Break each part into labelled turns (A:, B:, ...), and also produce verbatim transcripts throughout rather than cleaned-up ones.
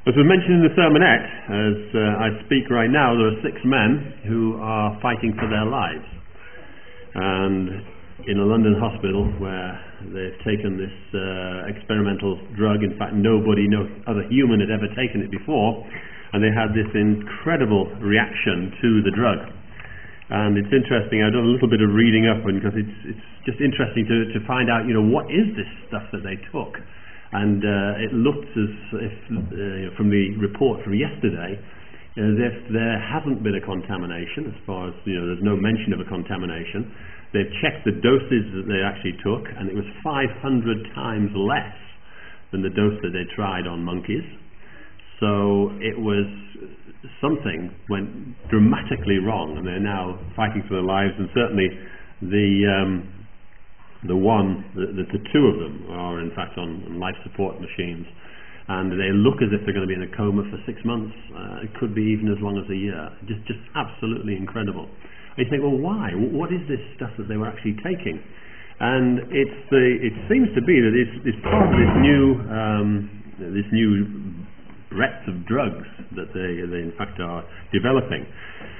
A: As was mentioned in the sermonette, as uh, I speak right now, there are six men who are fighting for their lives. And in a London hospital where they've taken this uh, experimental drug, in fact nobody, no other human had ever taken it before, and they had this incredible reaction to the drug. And it's interesting, I've done a little bit of reading up, because it's, it's just interesting to, to find out, you know, what is this stuff that they took? And uh, it looked as if, uh, from the report from yesterday, as if there hasn't been a contamination, as far as, you know, there's no mention of a contamination. They've checked the doses that they actually took, and it was five hundred times less than the dose that they tried on monkeys. So it was something went dramatically wrong, and they're now fighting for their lives. And certainly the um, the one, the, the, the two of them are in fact on, on life support machines, and they look as if they're going to be in a coma for six months. Uh, it could be even as long as a year. Just, just absolutely incredible. And you think, well, why? What is this stuff that they were actually taking? And it's the, it seems to be that it's, it's part of this new, um, this new breadth of drugs that they, they in fact are developing.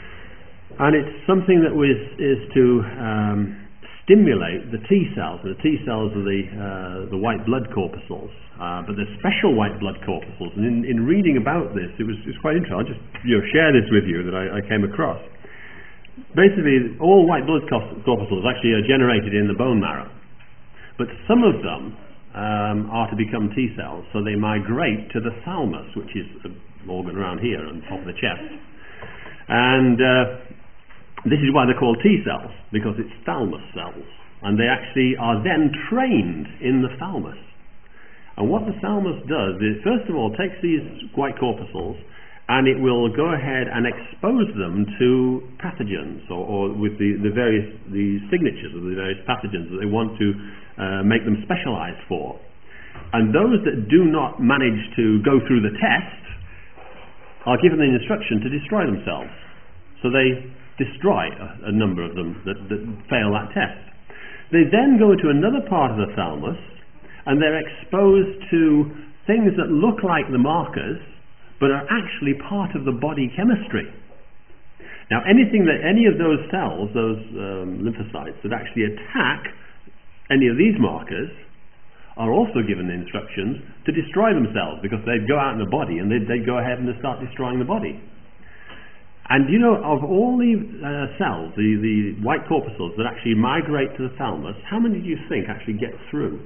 A: And it's something that was, is to um, stimulate the T cells. The T cells are the, uh, the white blood corpuscles, uh, but they're special white blood corpuscles. And in, in reading about this, it was, it was quite interesting. I'll just, you know, share this with you that I, I came across. Basically, all white blood corpuscles actually are generated in the bone marrow, but some of them um, are to become T cells, so they migrate to the thalamus, which is an organ around here on top of the chest. And uh, this is why they're called T cells, because it's thalamus cells, and they actually are then trained in the thalamus. And what the thalamus does is, first of all, takes these white corpuscles, and it will go ahead and expose them to pathogens, or, or with the, the various the signatures of the various pathogens that they want to uh, make them specialized for. And those that do not manage to go through the test are given the instruction to destroy themselves. So they destroy a, a number of them that, that fail that test. They then go to another part of the thalamus, and they're exposed to things that look like the markers, but are actually part of the body chemistry. Now, anything that any of those cells, those um, lymphocytes that actually attack any of these markers, are also given the instructions to destroy themselves, because they'd go out in the body and they'd, they'd go ahead and they'd start destroying the body. And you know, of all the uh, cells, the, the white corpuscles that actually migrate to the thalamus, how many do you think actually get through?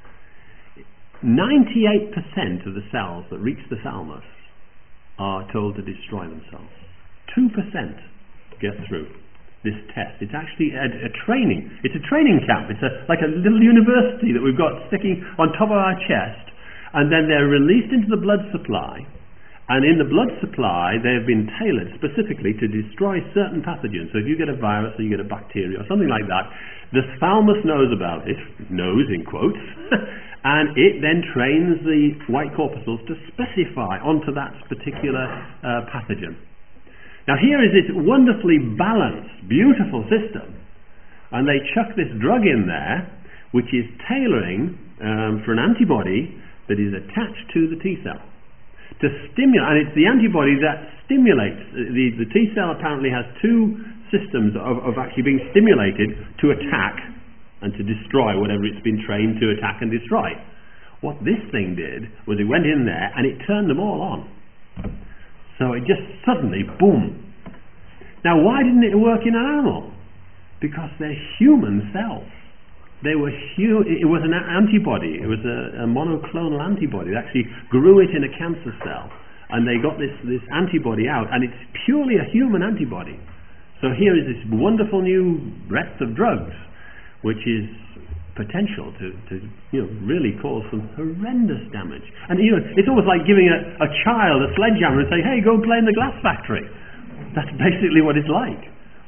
A: ninety-eight percent of the cells that reach the thalamus are told to destroy themselves. two percent get through this test. It's actually a, a training. It's a training camp. It's a, like a little university that we've got sticking on top of our chest, and then they're released into the blood supply. And in the blood supply, they have been tailored specifically to destroy certain pathogens. So if you get a virus or you get a bacteria or something like that, the thalamus knows about it, knows in quotes, and it then trains the white corpuscles to specify onto that particular uh, pathogen. Now here is this wonderfully balanced, beautiful system, and they chuck this drug in there, which is tailoring um, for an antibody that is attached to the T cell. To stimulate, and it's the antibody that stimulates, the, the T cell apparently has two systems of, of actually being stimulated to attack and to destroy whatever it's been trained to attack and destroy. What this thing did was it went in there and it turned them all on. So it just suddenly, boom. Now why didn't it work in an animal? Because they're human cells. They were hu it was an antibody, it was a, a monoclonal antibody. They actually grew it in a cancer cell, and they got this, this antibody out, and it's purely a human antibody. So here is this wonderful new breadth of drugs, which is potential to, to you know, really cause some horrendous damage. And you know, it's almost like giving a, a child a sledgehammer and saying, hey, go and play in the glass factory. That's basically what it's like.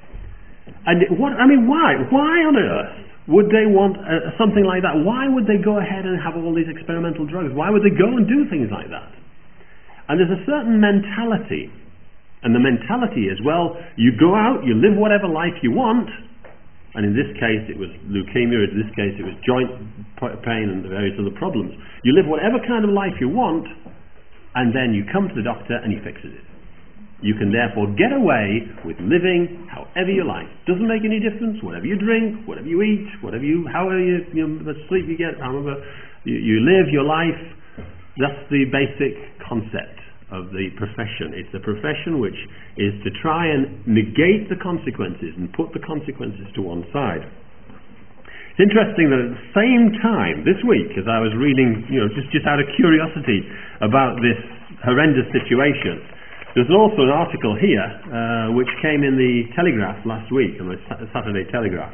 A: And what, I mean, why? Why on earth would they want uh, something like that? Why would they go ahead and have all these experimental drugs? Why would they go and do things like that? And there's a certain mentality, and the mentality is, well, you go out, you live whatever life you want, and in this case it was leukemia, in this case it was joint pain and various other problems. You live whatever kind of life you want, and then you come to the doctor and he fixes it. You can therefore get away with living however you like. Doesn't make any difference. Whatever you drink, whatever you eat, whatever you, however you, you know, the sleep you get, however you, you live your life. That's the basic concept of the profession. It's a profession which is to try and negate the consequences and put the consequences to one side. It's interesting that at the same time this week, as I was reading, you know, just, just out of curiosity about this horrendous situation, there's also an article here uh, which came in the Telegraph last week, on the Saturday Telegraph.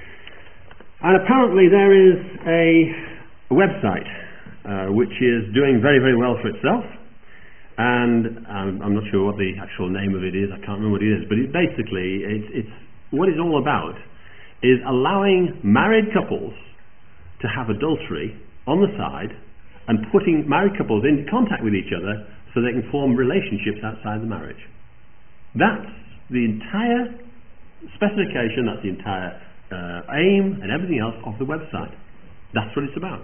A: And apparently there is a, a website uh, which is doing very, very well for itself. And um, I'm not sure what the actual name of it is, I can't remember what it is, but it basically, it's, it's what it's all about is allowing married couples to have adultery on the side and putting married couples in contact with each other so they can form relationships outside the marriage. That's the entire specification, that's the entire uh, aim and everything else of the website. That's what it's about.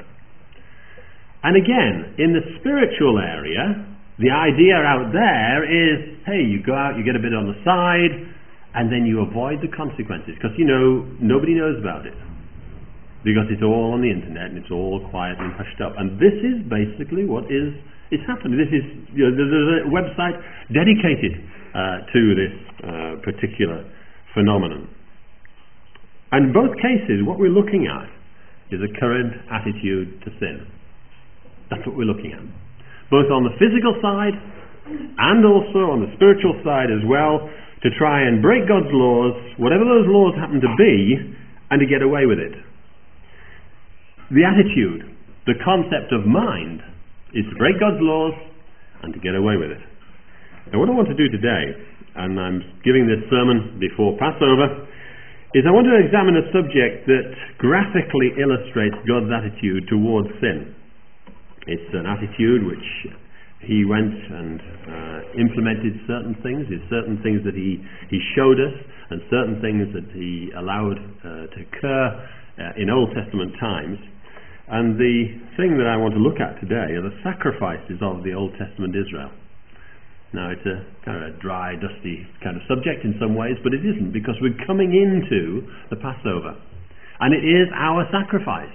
A: And again, in the spiritual area, the idea out there is, hey, you go out, you get a bit on the side, and then you avoid the consequences, because, you know, nobody knows about it. Because it's all on the internet, and it's all quiet and hushed up. And this is basically what is it's happening. This is, you know, there's a website dedicated uh, to this uh, particular phenomenon. And in both cases, what we're looking at is a current attitude to sin. That's what we're looking at. Both on the physical side and also on the spiritual side as well, to try and break God's laws, whatever those laws happen to be, and to get away with it. The attitude, the concept of mind, is to break God's laws and to get away with it. Now what I want to do today, and I'm giving this sermon before Passover, is I want to examine a subject that graphically illustrates God's attitude towards sin. It's an attitude which he went and uh, implemented certain things. There's certain things that he, he showed us, and certain things that he allowed uh, to occur uh, in Old Testament times. And the thing that I want to look at today are the sacrifices of the Old Testament Israel. Now it's a kind of a dry, dusty kind of subject in some ways, but it isn't, because we're coming into the Passover. And it is our sacrifice.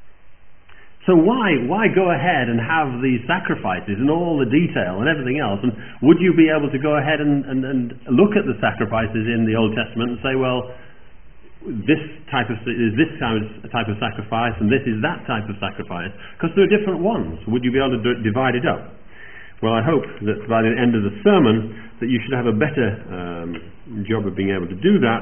A: So why why go ahead and have these sacrifices and all the detail and everything else? And would you be able to go ahead and, and, and look at the sacrifices in the Old Testament and say, well, this type of is this type of sacrifice and this is that type of sacrifice, because there are different ones. Would you be able to d- divide it up? Well, I hope that by the end of the sermon that you should have a better um, job of being able to do that.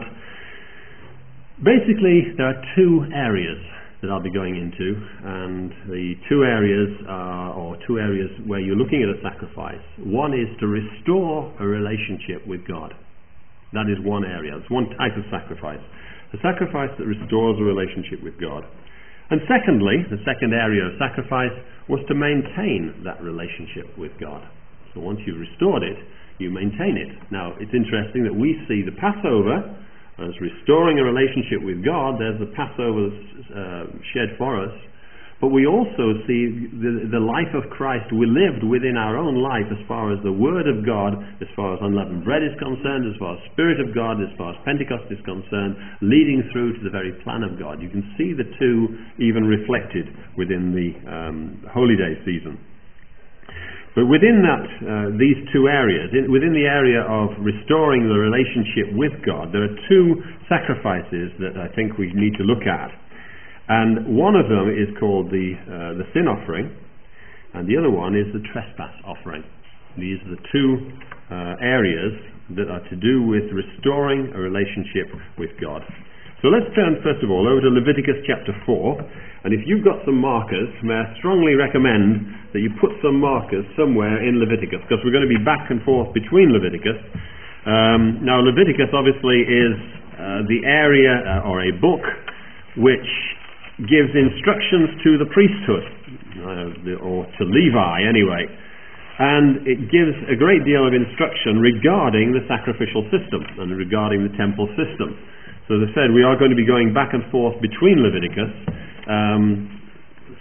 A: Basically, there are two areas that I'll be going into, and the two areas are, or two areas where you're looking at a sacrifice. One is to restore a relationship with God. That is one area. It's one type of sacrifice. The sacrifice that restores a relationship with God. And secondly, the second area of sacrifice was to maintain that relationship with God. So once you've restored it, you maintain it. Now, it's interesting that we see the Passover as restoring a relationship with God. There's the Passover uh, shed for us. But we also see the, the life of Christ we lived within our own life, as far as the Word of God, as far as unleavened bread is concerned, as far as Spirit of God, as far as Pentecost is concerned, leading through to the very plan of God. You can see the two even reflected within the um, Holy Day season. But within that, uh, these two areas, in, within the area of restoring the relationship with God, there are two sacrifices that I think we need to look at. And one of them is called the uh, the sin offering, and the other one is the trespass offering. These are the two uh, areas that are to do with restoring a relationship with God. So let's turn first of all over to Leviticus chapter four, and if you've got some markers, may I strongly recommend that you put some markers somewhere in Leviticus, because we're going to be back and forth between Leviticus. Um, now Leviticus obviously is uh, the area uh, or a book which gives instructions to the priesthood, uh, or to Levi anyway, and it gives a great deal of instruction regarding the sacrificial system and regarding the temple system. So as I said, we are going to be going back and forth between Leviticus, um,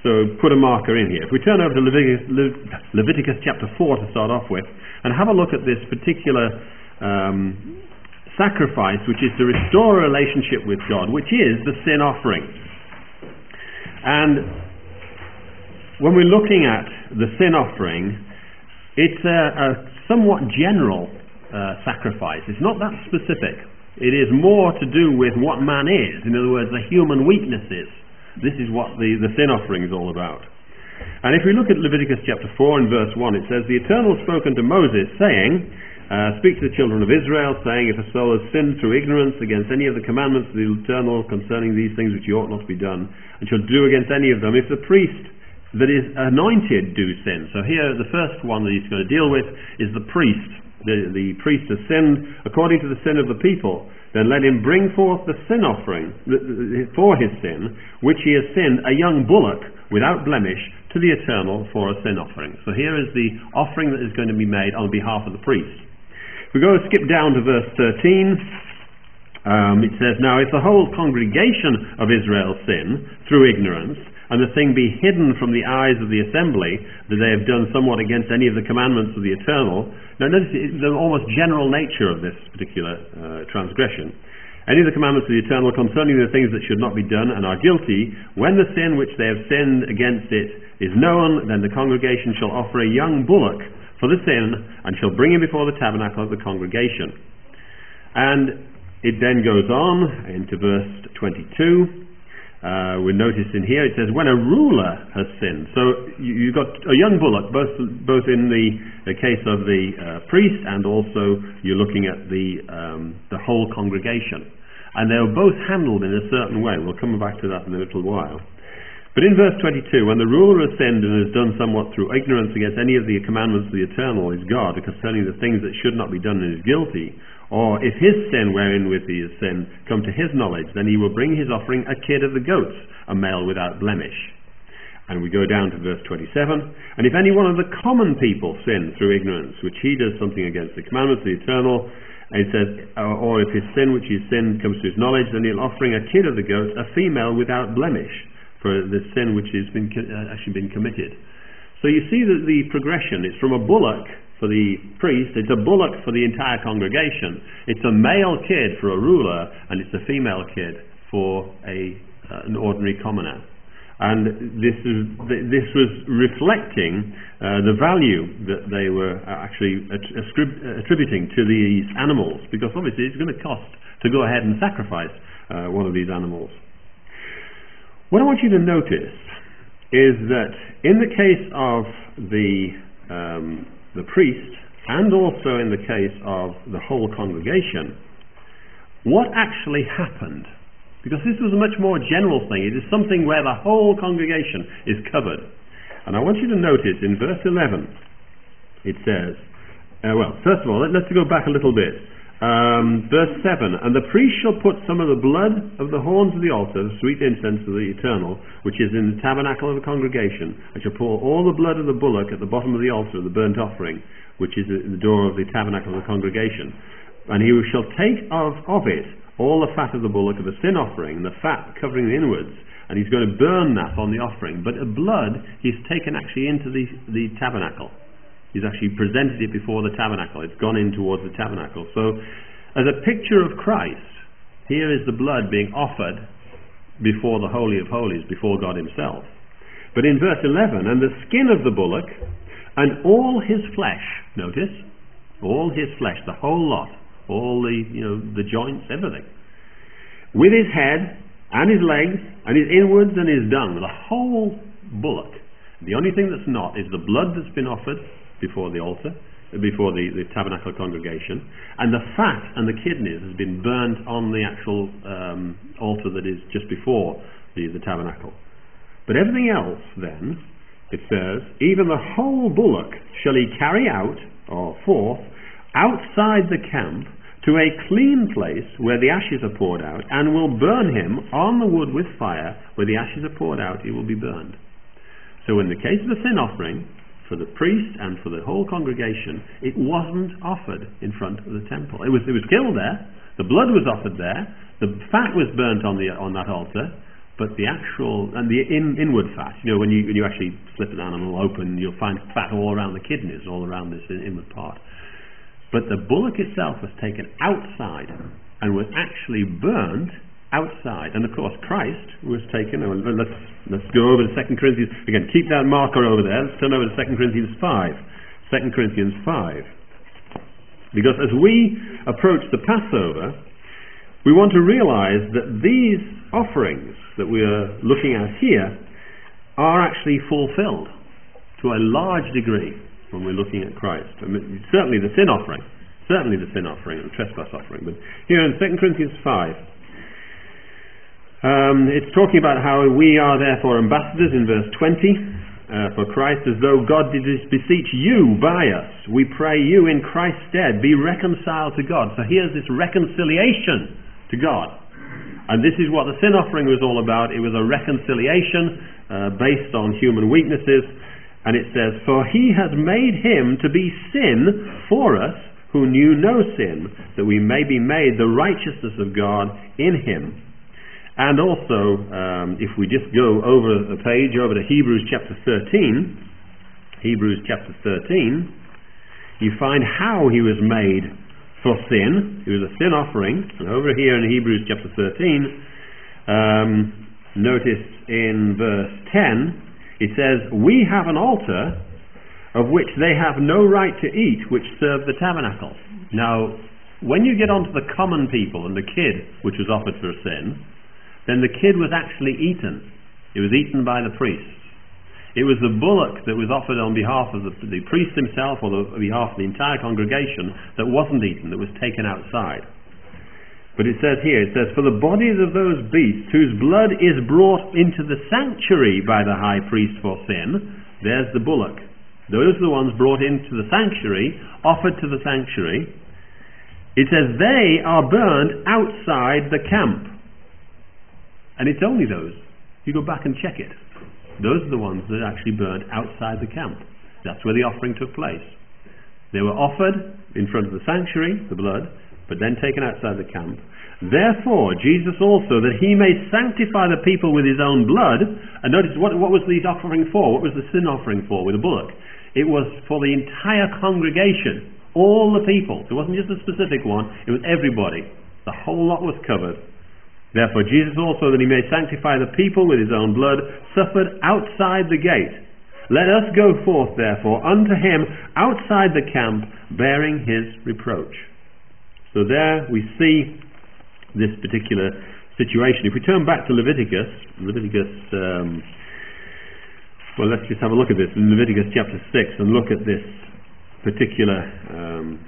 A: So put a marker in here. If we turn over to Leviticus, Le- Leviticus chapter four to start off with, and have a look at this particular um, sacrifice, which is to restore a relationship with God, which is the sin offering. And when we're looking at the sin offering, it's a, a somewhat general uh, sacrifice. It's not that specific. It is more to do with what man is. In other words, the human weaknesses. This is what the, the sin offering is all about. And if we look at Leviticus chapter four and verse one, it says, "The Eternal spoke unto Moses, saying, uh, Speak to the children of Israel, saying, If a soul has sinned through ignorance against any of the commandments of the Eternal concerning these things which ought not to be done, and shall do against any of them, if the priest that is anointed do sin." So here the first one that he's going to deal with is the priest. The, the priest has sinned according to the sin of the people. Then let him bring forth the sin offering for his sin, which he has sinned, a young bullock without blemish, to the Eternal for a sin offering. So here is the offering that is going to be made on behalf of the priest. If we go skip down to verse thirteen, um, it says, "Now if the whole congregation of Israel sin through ignorance, and the thing be hidden from the eyes of the assembly, that they have done somewhat against any of the commandments of the Eternal." Now notice the almost general nature of this particular uh, transgression. "Any of the commandments of the Eternal concerning the things that should not be done, and are guilty, when the sin which they have sinned against it is known, then the congregation shall offer a young bullock for the sin, and shall bring him before the tabernacle of the congregation." And it then goes on into verse twenty-two. Uh, we notice in here it says, "When a ruler has sinned." So you, you've got a young bullock, both both in the, the case of the uh, priest, and also you're looking at the um, the whole congregation, and they were both handled in a certain way. We'll come back to that in a little while. But in verse twenty-two, "When the ruler has sinned and has done somewhat through ignorance against any of the commandments of the Eternal, his God, concerning the things that should not be done, and is guilty, or if his sin wherein with he is sin come to his knowledge, then he will bring his offering a kid of the goats, a male without blemish." And we go down to verse twenty-seven. "And if any one of the common people sin through ignorance, which he does something against the commandments of the Eternal," and it says, "or if his sin which he sinned comes to his knowledge, then he'll offering a kid of the goats, a female without blemish, for the sin which has been uh, actually been committed." So you see that the progression is from a bullock for the priest, it's a bullock for the entire congregation, it's a male kid for a ruler, and it's a female kid for a uh, an ordinary commoner. And this is this was reflecting uh, the value that they were actually attributing to these animals, because obviously it's going to cost to go ahead and sacrifice uh, one of these animals. What I want you to notice is that in the case of the um, the priest, and also in the case of the whole congregation, what actually happened? Because this was a much more general thing. It is something where the whole congregation is covered. And I want you to notice in verse eleven, it says, uh, well, first of all, let, let's go back a little bit. Um, verse seven, "And the priest shall put some of the blood of the horns of the altar, the sweet incense of the Eternal, which is in the tabernacle of the congregation, and shall pour all the blood of the bullock at the bottom of the altar of the burnt offering, which is at the door of the tabernacle of the congregation. And he shall take of, of it all the fat of the bullock of the sin offering, and the fat covering the inwards, and he's going to burn that on the offering. But the blood he's taken actually into the, the tabernacle. He's actually presented it before the tabernacle. It's gone in towards the tabernacle. So, as a picture of Christ, here is the blood being offered before the Holy of Holies, before God himself. But in verse eleven, "And the skin of the bullock, and all his flesh," notice, all his flesh, the whole lot, all the, you know, the joints, everything, "with his head, and his legs, and his inwards, and his dung," the whole bullock. The only thing that's not is the blood that's been offered before the altar, before the, the tabernacle congregation, and the fat and the kidneys has been burnt on the actual um, altar that is just before the, the tabernacle. But everything else then, it says, "Even the whole bullock shall he carry out, or forth, outside the camp, to a clean place where the ashes are poured out, and will burn him on the wood with fire, where the ashes are poured out, he will be burned." So in the case of the sin offering, for the priest and for the whole congregation, it wasn't offered in front of the temple. It was it was killed there, the blood was offered there, the fat was burnt on the on that altar, but the actual, and the in, inward fat, you know, when you, when you actually slip an animal open, you'll find fat all around the kidneys, all around this inward part. But the bullock itself was taken outside and was actually burnt outside. And of course Christ was taken, oh, let's, let's go over to Second Corinthians, again, keep that marker over there, let's turn over to Second Corinthians five. Second Corinthians five. Because as we approach the Passover, we want to realize that these offerings that we are looking at here are actually fulfilled to a large degree when we're looking at Christ. I mean, certainly the sin offering, certainly the sin offering and the trespass offering. But here in Second Corinthians five, um, it's talking about how we are therefore ambassadors in verse twenty. Uh, for Christ, as though God did beseech you by us. We pray you in Christ's stead, be reconciled to God. So here's this reconciliation to God. And this is what the sin offering was all about. It was a reconciliation uh, based on human weaknesses. And it says, for he has made him to be sin for us who knew no sin, that we may be made the righteousness of God in him. And also, um, if we just go over a page, over to Hebrews chapter thirteen, Hebrews chapter thirteen, you find how he was made for sin. He was a sin offering. And over here in Hebrews chapter thirteen, um, notice in verse ten, it says, we have an altar of which they have no right to eat, which serve the tabernacle. Now, when you get onto the common people and the kid, which was offered for a sin, then the kid was actually eaten. It was eaten by the priests. It was the bullock that was offered on behalf of the, the priest himself or the, on behalf of the entire congregation that wasn't eaten, that was taken outside. But it says here, it says, for the bodies of those beasts whose blood is brought into the sanctuary by the high priest for sin, there's the bullock. Those are the ones brought into the sanctuary, offered to the sanctuary. It says they are burned outside the camp. And it's only those. You go back and check it. Those are the ones that actually burned outside the camp. That's where the offering took place. They were offered in front of the sanctuary, the blood, but then taken outside the camp. Therefore, Jesus also, that he may sanctify the people with his own blood. And notice, what, what was the offering for? What was the sin offering for with the bullock? It was for the entire congregation, all the people. It wasn't just a specific one, it was everybody. The whole lot was covered. Therefore Jesus also, that he may sanctify the people with his own blood, suffered outside the gate. Let us go forth therefore unto him outside the camp, bearing his reproach. So there we see this particular situation. If we turn back to Leviticus, Leviticus, um, well let's just have a look at this in Leviticus chapter six and look at this particular um,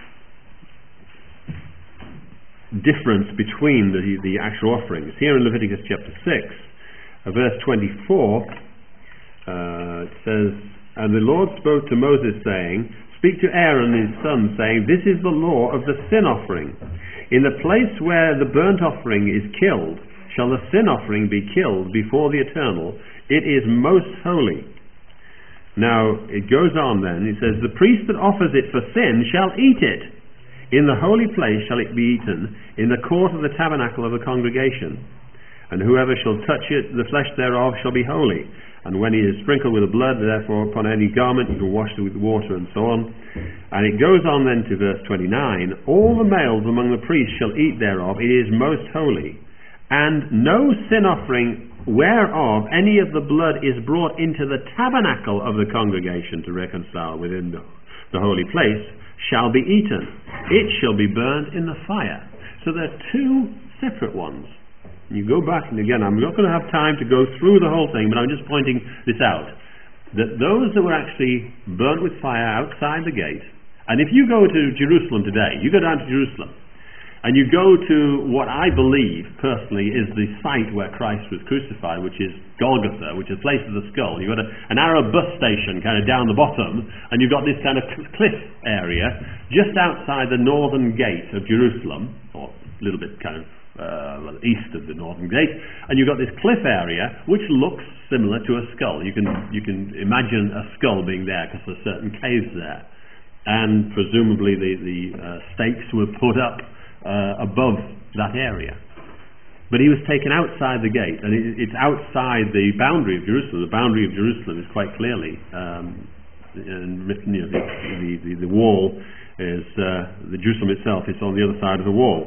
A: difference between the, the actual offerings. Here in Leviticus chapter six, uh, verse twenty-four, uh, it says, and the Lord spoke to Moses, saying, speak to Aaron and his son, saying, this is the law of the sin offering. In the place where the burnt offering is killed, shall the sin offering be killed before the Eternal. It is most holy. Now, it goes on then, it says, the priest that offers it for sin shall eat it. In the holy place shall it be eaten, in the court of the tabernacle of the congregation. And whoever shall touch it, the flesh thereof shall be holy. And when he is sprinkled with the blood, therefore upon any garment, you can wash it with water, and so on. And it goes on then to verse twenty-nine, all the males among the priests shall eat thereof, it is most holy. And no sin offering whereof any of the blood is brought into the tabernacle of the congregation to reconcile within the, the holy place, shall be eaten. It shall be burned in the fire. So there are two separate ones. You go back, and again, I'm not going to have time to go through the whole thing, but I'm just pointing this out. That those that were actually burnt with fire outside the gate, and if you go to Jerusalem today, you go down to Jerusalem, and you go to what I believe, personally, is the site where Christ was crucified, which is Golgotha, which is the place of the skull. You've got a, an Arab bus station kind of down the bottom, and you've got this kind of cliff area just outside the northern gate of Jerusalem, or a little bit kind of uh, well, east of the northern gate, and you've got this cliff area which looks similar to a skull. You can, you can imagine a skull being there because there's certain caves there. And presumably the, the uh, stakes were put up Uh, above that area. But he was taken outside the gate, and it, it's outside the boundary of Jerusalem. The boundary of Jerusalem is quite clearly um, and written, you know, the, the, the, the wall is, uh, the Jerusalem itself is on the other side of the wall.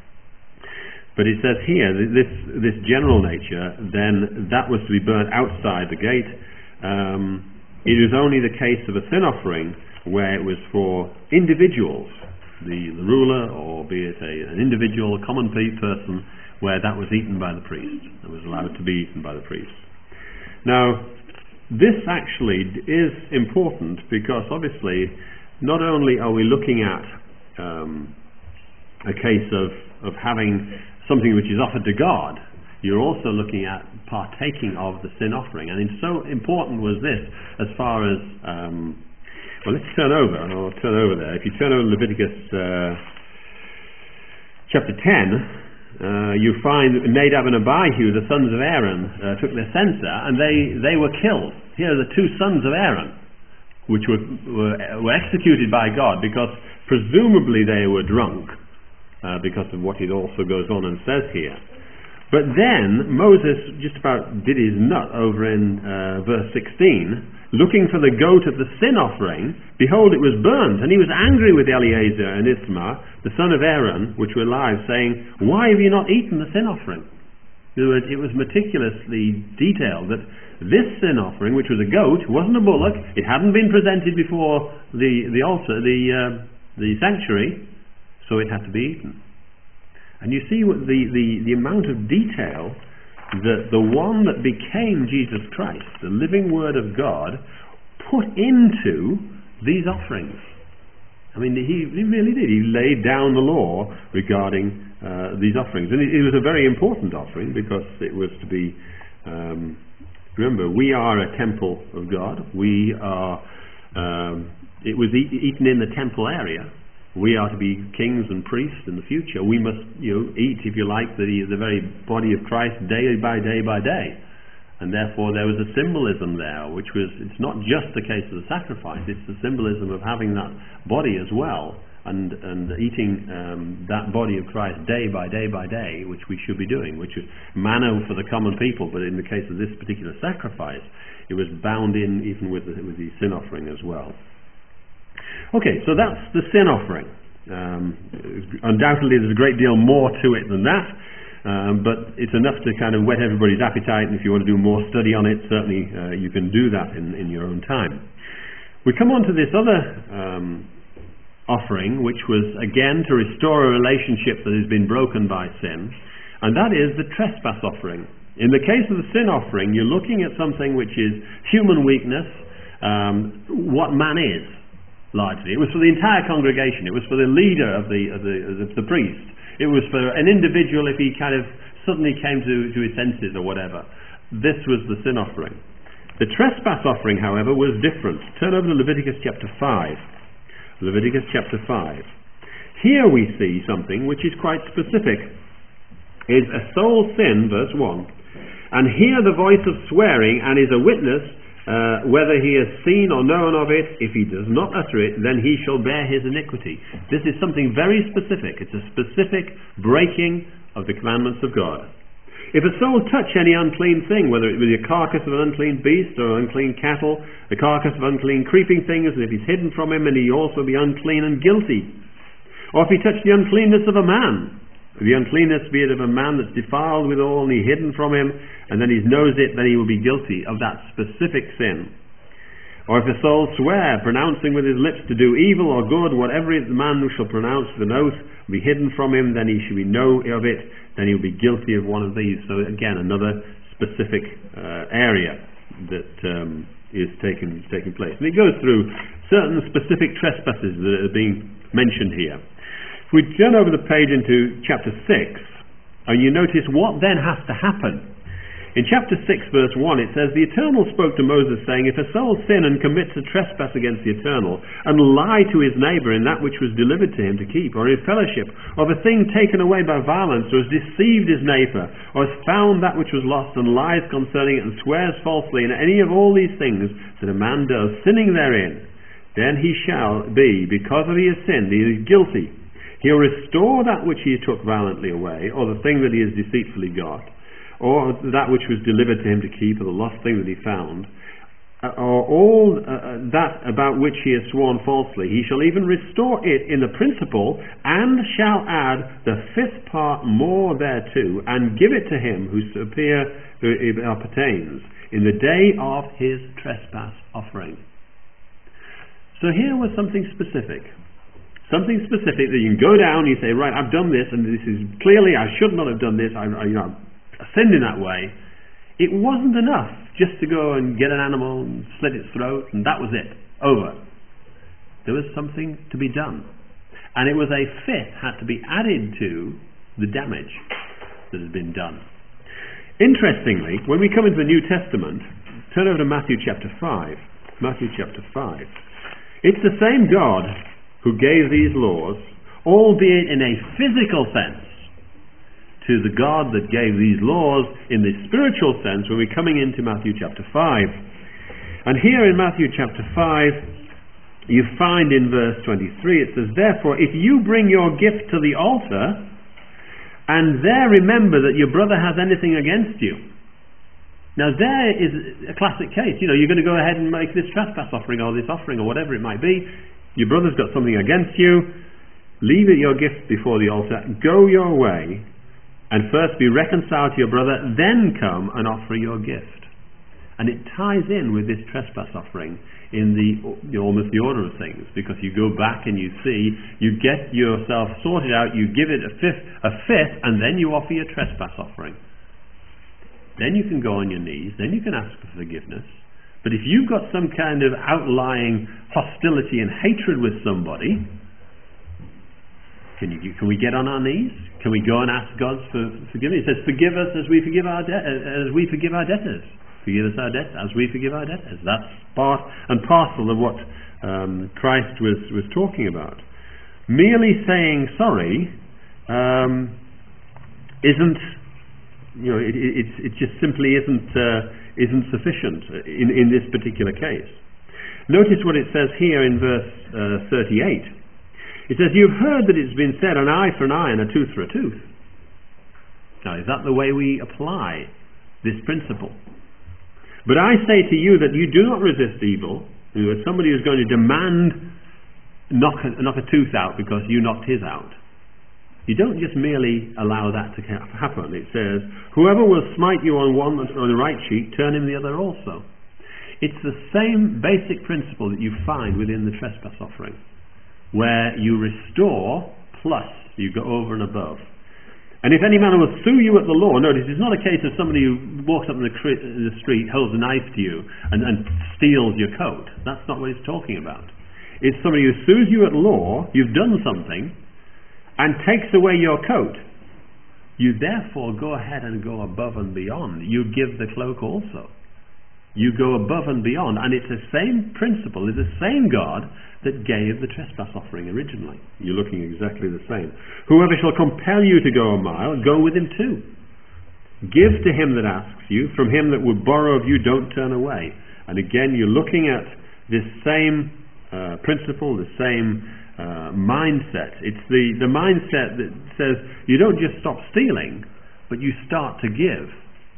A: But it says here, this, this general nature, then that was to be burnt outside the gate. Um, it was only the case of a sin offering where it was for individuals, the, the ruler, or be it a, an individual, a common person, where that was eaten by the priest. It was allowed to be eaten by the priest. Now, this actually is important because obviously not only are we looking at um, a case of, of having something which is offered to God, you're also looking at partaking of the sin offering. And it's so important was this as far as, um, well, let's turn over, and I'll turn over there. If you turn over Leviticus uh, chapter ten, uh, you find Nadab and Abihu, the sons of Aaron, uh, took their censer, and they, they were killed. Here are the two sons of Aaron, which were, were, were executed by God because presumably they were drunk, uh, because of what it also goes on and says here. But then Moses just about did his nut over in uh, verse sixteen, looking for the goat of the sin offering. Behold, it was burnt, and he was angry with Eleazar and Ithamar, the son of Aaron, which were alive, saying, why have you not eaten the sin offering? In other words, it was meticulously detailed that this sin offering, which was a goat, wasn't a bullock, it hadn't been presented before the, the altar, the, uh, the sanctuary, so it had to be eaten. And you see what the, the, the amount of detail that the one that became Jesus Christ, the living Word of God, put into these offerings. I mean, he, he really did. He laid down the law regarding uh, these offerings. And it, it was a very important offering because it was to be, um, remember, we are a temple of God. We are, um, it was eat, eaten in the temple area. We are to be kings and priests in the future. We must, you know, eat, if you like, the, the very body of Christ day by day by day. And therefore there was a symbolism there, which was, it's not just the case of the sacrifice, it's the symbolism of having that body as well, and, and eating um, that body of Christ day by day by day, which we should be doing, which is manna for the common people, but in the case of this particular sacrifice, it was bound in even with the, with the sin offering as well. Okay, so that's the sin offering. Um, undoubtedly there's a great deal more to it than that, um, but it's enough to kind of whet everybody's appetite, and if you want to do more study on it, certainly uh, you can do that in, in your own time. We come on to this other um, offering, which was again to restore a relationship that has been broken by sin, and that is the trespass offering. In the case of the sin offering, you're looking at something which is human weakness, um, what man is. Largely, it was for the entire congregation. It was for the leader of the of the, of the priest. It was for an individual if he kind of suddenly came to, to his senses or whatever. This was the sin offering. The trespass offering, however, was different. Turn over to Leviticus chapter five. Leviticus chapter five. Here we see something which is quite specific. Is a soul sin, verse one, and hear the voice of swearing, and is a witness. Uh, whether he has seen or known of it, if he does not utter it, then he shall bear his iniquity. This is something very specific. It's a specific breaking of the commandments of God. If a soul touch any unclean thing, whether it be a carcass of an unclean beast or unclean cattle, the carcass of unclean creeping things, and if he's hidden from him, and he also be unclean and guilty. Or if he touch the uncleanness of a man, the uncleanness be it of a man that's defiled withal, and he hidden from him, and then he knows it, then he will be guilty of that specific sin. Or if a soul swear, pronouncing with his lips to do evil or good, whatever the man shall pronounce with an oath, be hidden from him, then he shall be know of it, then he will be guilty of one of these. So again, another specific uh, area that um, is taking, taking place. And it goes through certain specific trespasses that are being mentioned here. If we turn over the page into chapter six, and you notice what then has to happen. In chapter six, verse one, it says, the Eternal spoke to Moses, saying, if a soul sin and commits a trespass against the Eternal, and lie to his neighbour in that which was delivered to him to keep, or in fellowship, of a thing taken away by violence, or has deceived his neighbour, or has found that which was lost, and lies concerning it, and swears falsely, in any of all these things that a man does, sinning therein, then he shall be, because of he has sinned, he is guilty. He'll restore that which he took violently away, or the thing that he has deceitfully got, or that which was delivered to him to keep, or the lost thing that he found, or all uh, that about which he has sworn falsely. He shall even restore it in the principal, and shall add the fifth part more thereto, and give it to him who appear who it appertains in the day of his trespass offering. So here was something specific. Something specific that you can go down, you say, right, I've done this, and this is clearly, I should not have done this, I, I, you know, I sinned in that way. It wasn't enough just to go and get an animal and slit its throat, and that was it, over. There was something to be done. And it was a fifth had to be added to the damage that had been done. Interestingly, when we come into the New Testament, turn over to Matthew chapter five. Matthew chapter five. It's the same God who gave these laws, albeit in a physical sense, to the God that gave these laws in the spiritual sense when we're coming into Matthew chapter five. And here in Matthew chapter five, you find in verse twenty-three, it says, therefore, if you bring your gift to the altar, and there remember that your brother has anything against you. Now there is a classic case. You know, you're going to go ahead and make this trespass offering or this offering or whatever it might be. Your brother's got something against you. Leave it your gift before the altar. Go your way. And first be reconciled to your brother, then come and offer your gift. And it ties in with this trespass offering in the you know, almost the order of things, because you go back and you see, you get yourself sorted out, you give it a fifth, a fifth, and then you offer your trespass offering. Then you can go on your knees, then you can ask for forgiveness. But if you've got some kind of outlying hostility and hatred with somebody, Can, you, can we get on our knees? Can we go and ask God for forgiveness? It says, "Forgive us as we forgive our de- as we forgive our debtors. Forgive us our debts as we forgive our debtors." That's part and parcel of what um, Christ was was talking about. Merely saying sorry um, isn't, you know, it, it, it just simply isn't uh, isn't sufficient in in this particular case. Notice what it says here in verse uh, thirty-eight. It says, you've heard that it's been said, an eye for an eye and a tooth for a tooth. Now, is that the way we apply this principle? But I say to you that you do not resist evil. You know, somebody who's going to demand knock a, knock a tooth out because you knocked his out. You don't just merely allow that to happen. It says, whoever will smite you on one on the right cheek, turn him the other also. It's the same basic principle that you find within the trespass offering, where you restore plus you go over and above. And if any man will sue you at the law, notice it's not a case of somebody who walks up in the, cre- the street, holds a knife to you and, and steals your coat. That's not what it's talking about. It's somebody who sues you at law, you've done something, and takes away your coat. You therefore go ahead and go above and beyond. You give the cloak also. You go above and beyond, and it's the same principle, it's the same God that gave the trespass offering originally. You're looking exactly the same. Whoever shall compel you to go a mile, go with him too. Give to him that asks you, from him that would borrow of you, don't turn away. And again, you're looking at this same uh, principle, the same uh, mindset. It's the, the mindset that says you don't just stop stealing, but you start to give.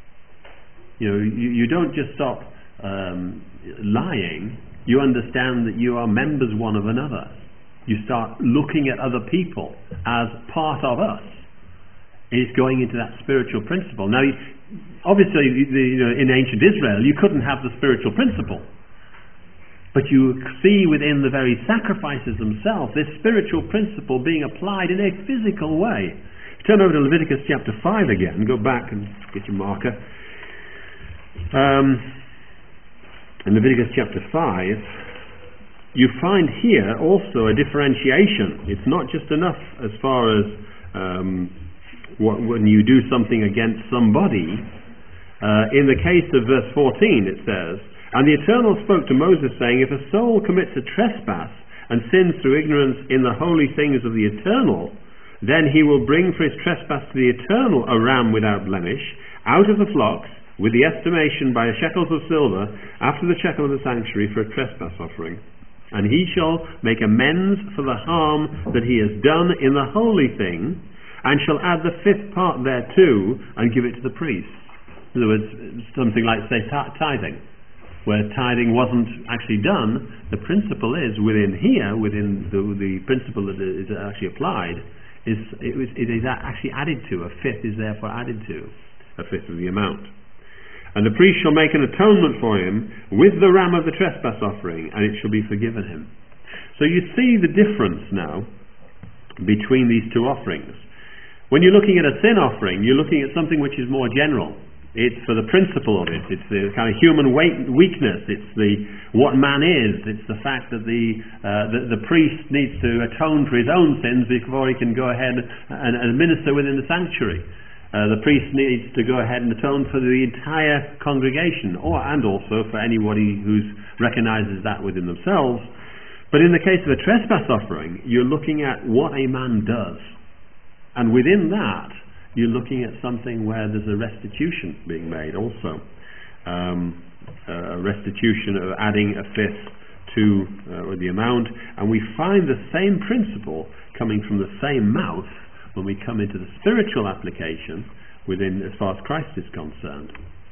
A: You know, you, you don't just stop um, lying. You understand that you are members one of another. You start looking at other people as part of us. It's going into that spiritual principle. Now, obviously, you know, in ancient Israel, you couldn't have the spiritual principle. But you see within the very sacrifices themselves this spiritual principle being applied in a physical way. Turn over to Leviticus chapter five again. Go back and get your marker. Um, in Leviticus chapter five, you find here also a differentiation. It's not just enough as far as um, what, when you do something against somebody. Uh, in the case of verse fourteen, it says, and the Eternal spoke to Moses, saying, if a soul commits a trespass and sins through ignorance in the holy things of the Eternal, then he will bring for his trespass to the Eternal a ram without blemish, out of the flocks, with the estimation by shekels of silver, after the shekel of the sanctuary, for a trespass offering. And he shall make amends for the harm that he has done in the holy thing, and shall add the fifth part thereto, and give it to the priest. In other words, something like, say, tithing, where tithing wasn't actually done. The principle is, within here, within the, the principle that is actually applied, is it, was, it is actually added to. A fifth is therefore added to, a fifth of the amount. And the priest shall make an atonement for him with the ram of the trespass offering, and it shall be forgiven him. So you see the difference now between these two offerings. When you're looking at a sin offering, you're looking at something which is more general. It's for the principle of it. It's the kind of human weakness. It's the what man is. It's the fact that the, uh, the the priest needs to atone for his own sins before he can go ahead and, and minister within the sanctuary. Uh, the priest needs to go ahead and atone for the entire congregation, or and also for anybody who recognizes that within themselves. But in the case of a trespass offering, you're looking at what a man does, and within that, you're looking at something where there's a restitution being made also. Um, a restitution of adding a fifth to uh, the amount, and we find the same principle coming from the same mouth when we come into the spiritual application within, as far as Christ is concerned.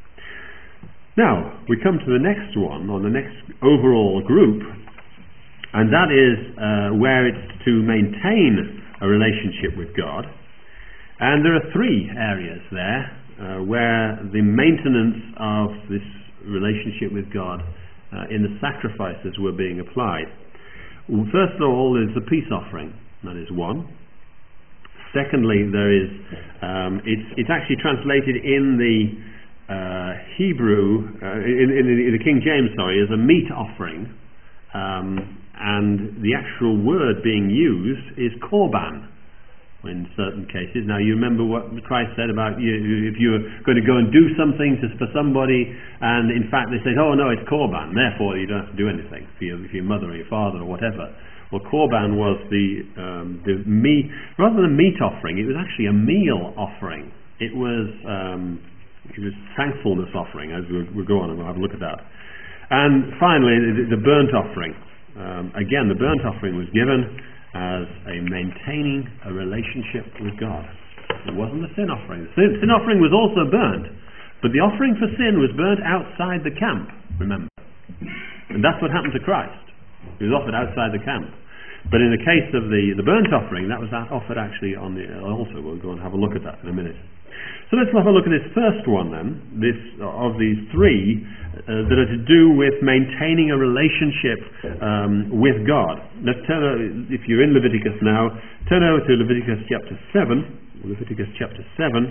A: Now, we come to the next one, or the next overall group, and that is uh, where it's to maintain a relationship with God. And there are three areas there uh, where the maintenance of this relationship with God uh, in the sacrifices were being applied. Well, first of all is the peace offering. That is one. Secondly, there is um, it's, it's actually translated in the uh, Hebrew, uh, in, in, in the King James, sorry, as a meat offering, um, and the actual word being used is korban in certain cases. Now, you remember what Christ said about you, if you're going to go and do something to, for somebody, and in fact they say, oh no, it's korban, therefore you don't have to do anything for your, for your mother or your father or whatever. Well, korban was the um, the meat, rather than a meat offering, it was actually a meal offering. It was um, it was thankfulness offering, as we we'll go on and we'll have a look at that. And finally, the, the burnt offering. Um, again, the burnt offering was given as a maintaining a relationship with God. It wasn't the sin offering. The sin, sin offering was also burnt, but the offering for sin was burnt outside the camp, remember. And that's what happened to Christ. He was offered outside the camp. But in the case of the, the burnt offering, that was offered actually on the altar. We'll go and have a look at that in a minute. So let's have a look at this first one then, this of these three uh, that are to do with maintaining a relationship um, with God. Let's turn, uh, if you're in Leviticus now, turn over to Leviticus chapter seven. Leviticus chapter seven.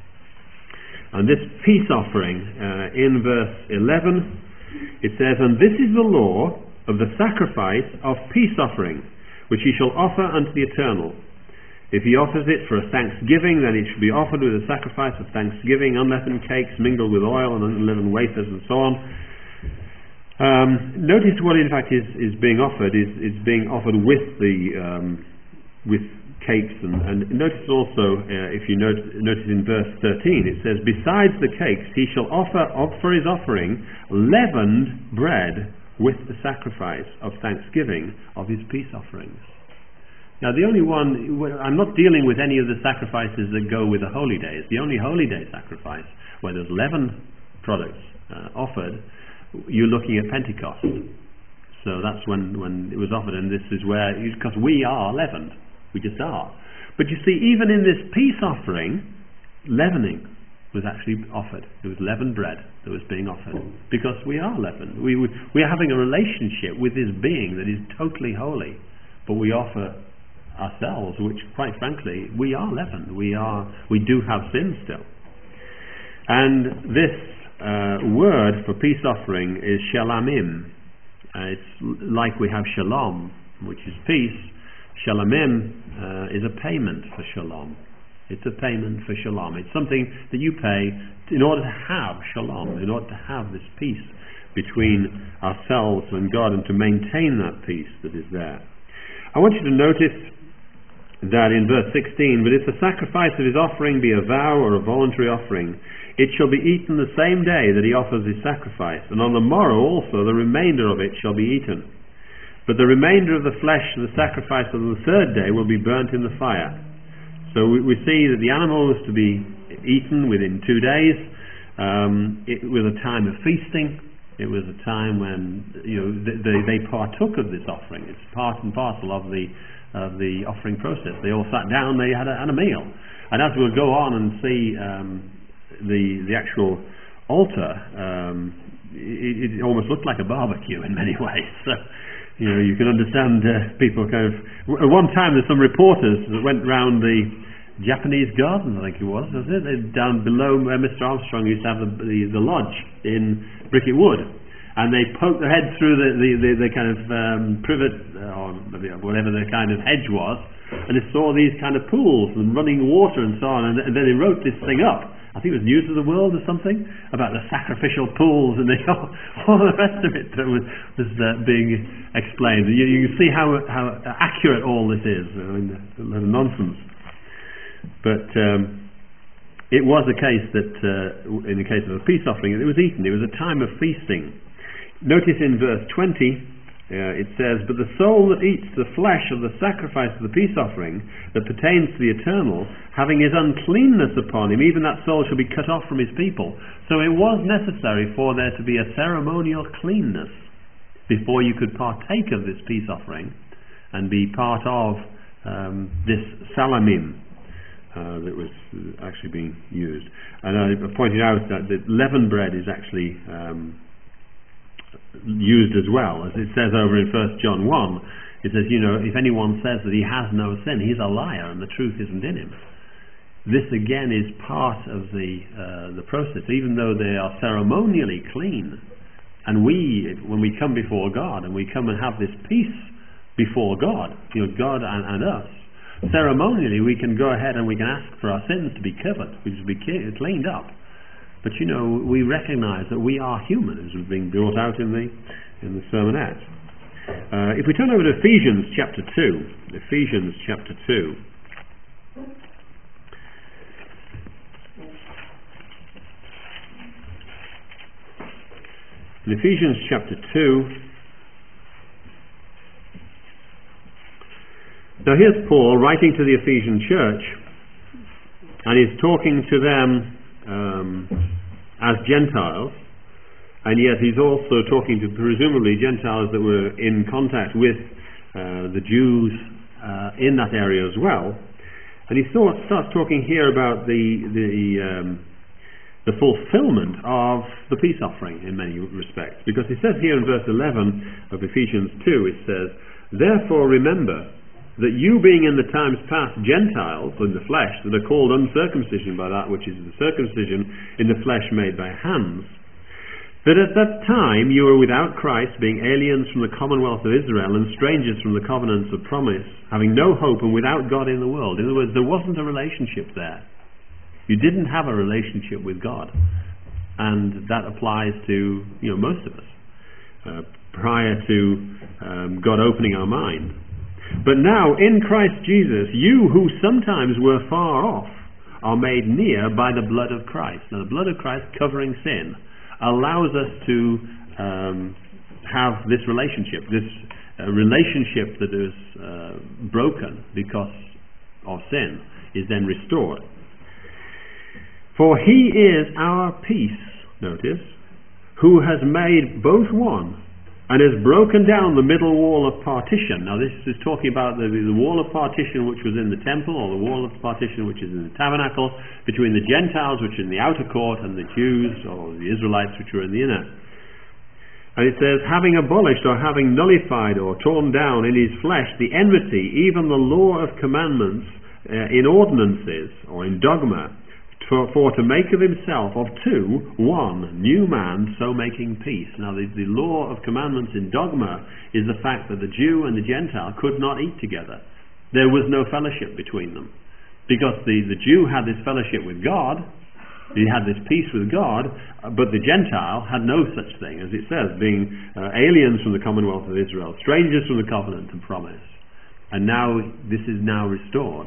A: And this peace offering, uh, in verse eleven, it says, "And this is the law of the sacrifice of peace offering, which he shall offer unto the Eternal. If he offers it for a thanksgiving, then it shall be offered with a sacrifice of thanksgiving, unleavened cakes mingled with oil and unleavened wafers," and so on. Um, notice what in fact is, is being offered is, is being offered with the um, with cakes, and, and notice also uh, if you note, notice in verse thirteen it says, "Besides the cakes he shall offer of, for his offering leavened bread with the sacrifice of thanksgiving of his peace offerings." Now, the only one, I'm not dealing with any of the sacrifices that go with the holy days. The only holy day sacrifice where there's leavened products uh, offered, you're looking at Pentecost. So that's when, when it was offered, and this is where, because we are leavened, we just are. But you see, even in this peace offering, leavening was actually offered. It was leavened bread that was being offered, because we are leavened. We, we, we are having a relationship with this being that is totally holy, but we offer ourselves, which quite frankly we are leavened. We are we do have sin still. And this uh, word for peace offering is shalamim. Uh, it's like we have shalom, which is peace. Shalamim uh, is a payment for shalom. It's a payment for shalom. It's something that you pay in order to have shalom, in order to have this peace between ourselves and God, and to maintain that peace that is there. I want you to notice that in verse sixteen, "But if the sacrifice of his offering be a vow or a voluntary offering, it shall be eaten the same day that he offers his sacrifice, and on the morrow also the remainder of it shall be eaten. But the remainder of the flesh of the sacrifice of the third day will be burnt in the fire. So we, we see that the animal was to be eaten within two days. Um, it was a time of feasting. It was a time when, you know, they, they partook of this offering. It's part and parcel of the of the offering process. They all sat down. They had a, had a meal. And as we'll go on and see um, the the actual altar, um, it, it almost looked like a barbecue in many ways. So, you know, you can understand uh, people kind of... At one time there's some reporters that went round the Japanese garden, I think it was, was it? Down below where Mister Armstrong used to have the, the, the lodge in Bricket Wood. And they poked their head through the, the, the, the kind of um, privet, uh, or whatever the kind of hedge was, and they saw these kind of pools and running water and so on, and, and then they wrote this thing up. I think it was News of the World or something, about the sacrificial pools and the, all the rest of it that was, was uh, being explained. You, you can see how how accurate all this is. I mean, a lot of nonsense. But um, it was a case that, uh, in the case of a peace offering, it was eaten. It was a time of feasting. Notice in verse twenty, uh, it says, "But the soul that eats the flesh of the sacrifice of the peace offering that pertains to the eternal, having his uncleanness upon him, even that soul shall be cut off from his people." So it was necessary for there to be a ceremonial cleanness before you could partake of this peace offering and be part of um, this salamim uh, that was actually being used. And I pointed out that the leavened bread is actually um, used as well, as it says over in First John one. It says, you know, if anyone says that he has no sin, he's a liar and the truth isn't in him. This again is part of the uh, the process. Even though they are ceremonially clean, and we, when we come before God and we come and have this peace before God, you know, God and, and us, ceremonially we can go ahead and we can ask for our sins to be covered, to be cleaned up. But you know, we recognize that we are human, as we've been brought out in the in the sermonette. Uh, if we turn over to Ephesians chapter two, Ephesians chapter two. In Ephesians chapter two, now here's Paul writing to the Ephesian church, and he's talking to them Um, as Gentiles, and yet he's also talking to presumably Gentiles that were in contact with uh, the Jews uh, in that area as well. And he thought, starts talking here about the the, um, the fulfillment of the peace offering in many respects, because he says here in verse eleven of Ephesians two, it says, "Therefore remember that you being in the times past Gentiles in the flesh, that are called uncircumcision by that which is the circumcision in the flesh made by hands, that at that time you were without Christ, being aliens from the commonwealth of Israel and strangers from the covenants of promise, having no hope and without God in the world." In other words, there wasn't a relationship there. You didn't have a relationship with God, and that applies to, you know, most of us uh, prior to um, God opening our mind. "But now in Christ Jesus, you who sometimes were far off are made near by the blood of Christ." Now the blood of Christ, covering sin, allows us to um, have this relationship, this uh, relationship that is uh, broken because of sin is then restored. "For he is our peace," notice, "who has made both one, and has broken down the middle wall of partition." Now this is talking about the, the wall of partition which was in the temple, or the wall of partition which is in the tabernacle, between the Gentiles which are in the outer court and the Jews or the Israelites which are in the inner. And it says, "Having abolished or having nullified or torn down in his flesh the enmity, even the law of commandments uh, in ordinances or in dogma, For, for to make of himself of two one new man, so making peace." Now the, the law of commandments in dogma is the fact that the Jew and the Gentile could not eat together. There was no fellowship between them, because the, the Jew had this fellowship with God, he had this peace with God, but the Gentile had no such thing, as it says, being uh, aliens from the commonwealth of Israel, strangers from the covenant and promise. And now this is now restored.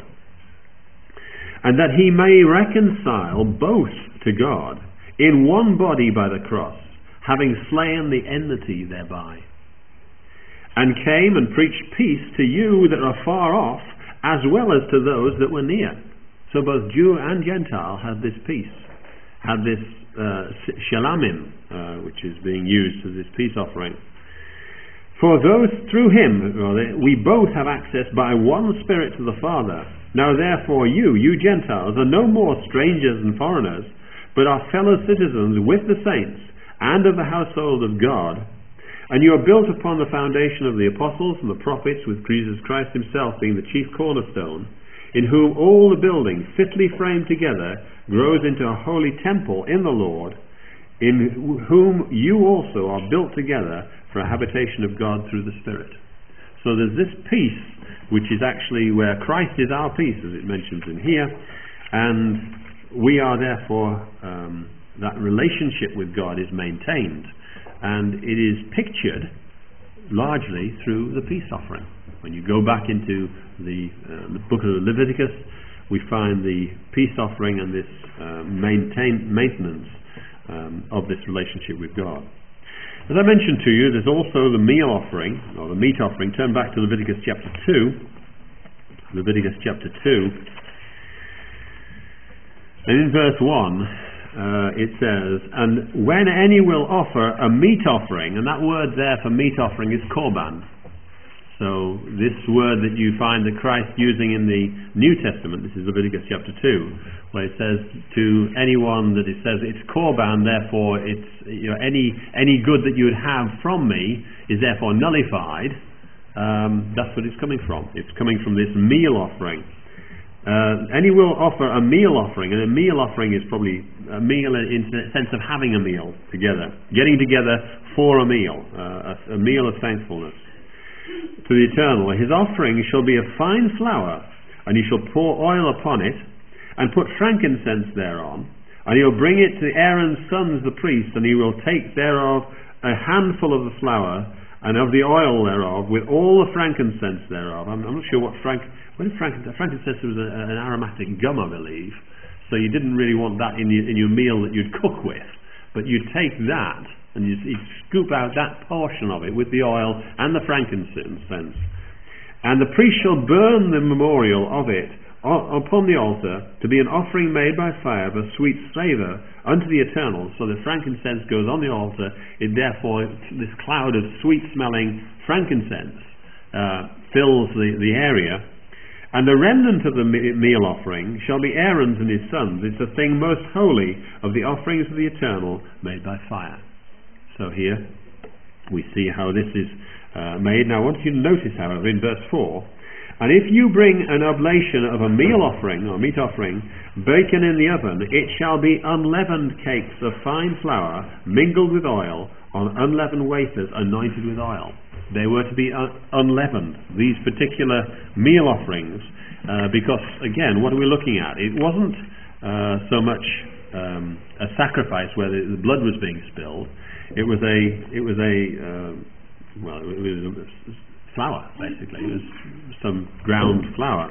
A: "And that he may reconcile both to God in one body by the cross, having slain the enmity thereby, and came and preached peace to you that are far off, as well as to those that were near. So both Jew and Gentile had this peace, had this uh, shalamim, uh, which is being used as this peace offering. For those through him, we both have access by one Spirit to the Father. Now therefore you, you Gentiles, are no more strangers and foreigners, but are fellow citizens with the saints, and of the household of God. And you are built upon the foundation of the apostles and the prophets, with Jesus Christ himself being the chief cornerstone, in whom all the building, fitly framed together, grows into a holy temple in the Lord, in whom you also are built together for a habitation of God through the Spirit. So there's this peace, which is actually where Christ is our peace, as it mentions in here, and we are therefore, um, that relationship with God is maintained, and it is pictured largely through the peace offering. When you go back into the, uh, the book of Leviticus, we find the peace offering and this uh, maintain, maintenance um, of this relationship with God. As I mentioned to you, there's also the meal offering, or the meat offering. Turn back to Leviticus chapter two. Leviticus chapter two. And in verse one, uh, it says, and when any will offer a meat offering, and that word there for meat offering is korban. So this word that you find that Christ using in the New Testament, this is Leviticus chapter two, where it says to anyone that it says it's korban, therefore it's, you know, any any good that you would have from me is therefore nullified. Um, that's what it's coming from. It's coming from this meal offering. Uh, any will offer a meal offering, and a meal offering is probably a meal in the sense of having a meal together, getting together for a meal, uh, a, a meal of thankfulness to the Eternal. His offering shall be of fine flour, and he shall pour oil upon it, and put frankincense thereon, and he will bring it to Aaron's sons the priests, and he will take thereof a handful of the flour, and of the oil thereof, with all the frankincense thereof. I'm, I'm not sure what frank, what is frankincense? Frankincense was a, an aromatic gum, I believe, so you didn't really want that in your, in your meal that you'd cook with, but you'd take that, and you scoop out that portion of it with the oil and the frankincense. And the priest shall burn the memorial of it upon the altar to be an offering made by fire of a sweet savour unto the Eternal. So the frankincense goes on the altar. It therefore, this cloud of sweet smelling frankincense uh, fills the, the area. And the remnant of the meal offering shall be Aaron's and his sons. It's a thing most holy of the offerings of the Eternal made by fire. So here we see how this is uh, made. Now I want you to notice, however, in verse four, and if you bring an oblation of a meal offering or meat offering, baken in the oven, it shall be unleavened cakes of fine flour mingled with oil on unleavened wafers anointed with oil. They were to be un- unleavened, these particular meal offerings, uh, because again, what are we looking at? It wasn't uh, so much um, a sacrifice where the, the blood was being spilled. It was a, it was a, uh, well, it was flour, basically. It was some ground flour.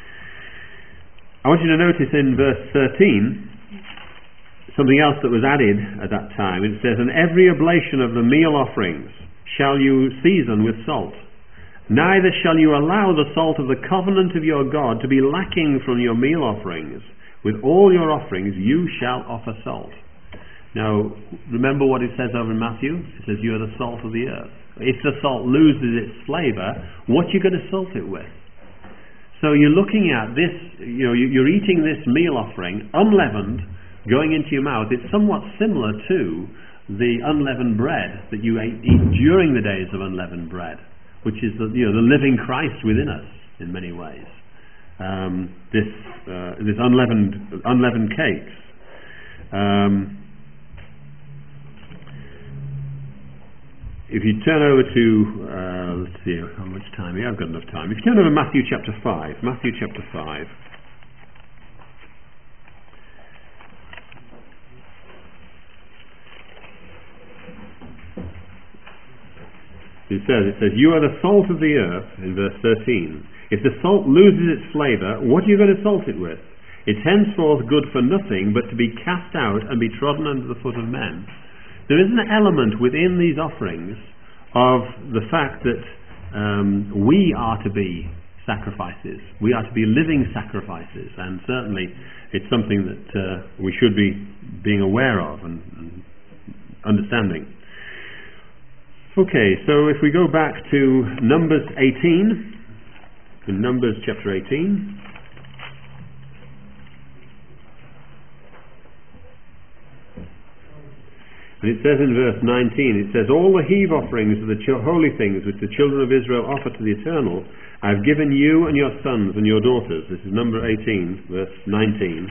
A: I want you to notice in verse thirteen something else that was added at that time. It says, and every oblation of the meal offerings shall you season with salt. Neither shall you allow the salt of the covenant of your God to be lacking from your meal offerings. With all your offerings you shall offer salt. Now, remember what it says over in Matthew? It says, you are the salt of the earth. If the salt loses its flavour, what are you going to salt it with? So you're looking at this, you know, you're eating this meal offering, unleavened, going into your mouth. It's somewhat similar to the unleavened bread that you ate, eat during the days of unleavened bread, which is the, you know, the living Christ within us in many ways. Um, this, uh, this unleavened, unleavened cakes. Um, If you turn over to, uh, let's see how much time, yeah, I've got enough time. If you turn over to Matthew chapter five, Matthew chapter five. It says, it says, you are the salt of the earth, in verse thirteen. If the salt loses its flavour, what are you going to salt it with? It's henceforth good for nothing but to be cast out and be trodden under the foot of men. There is an element within these offerings of the fact that um, we are to be sacrifices. We are to be living sacrifices, and certainly it's something that uh, we should be being aware of and, and understanding. Okay, so if we go back to Numbers eighteen, in Numbers chapter eighteen, and it says in verse nineteen, it says, all the heave offerings of the ch- holy things which the children of Israel offer to the Eternal, I have given you and your sons and your daughters, this is number eighteen, verse nineteen,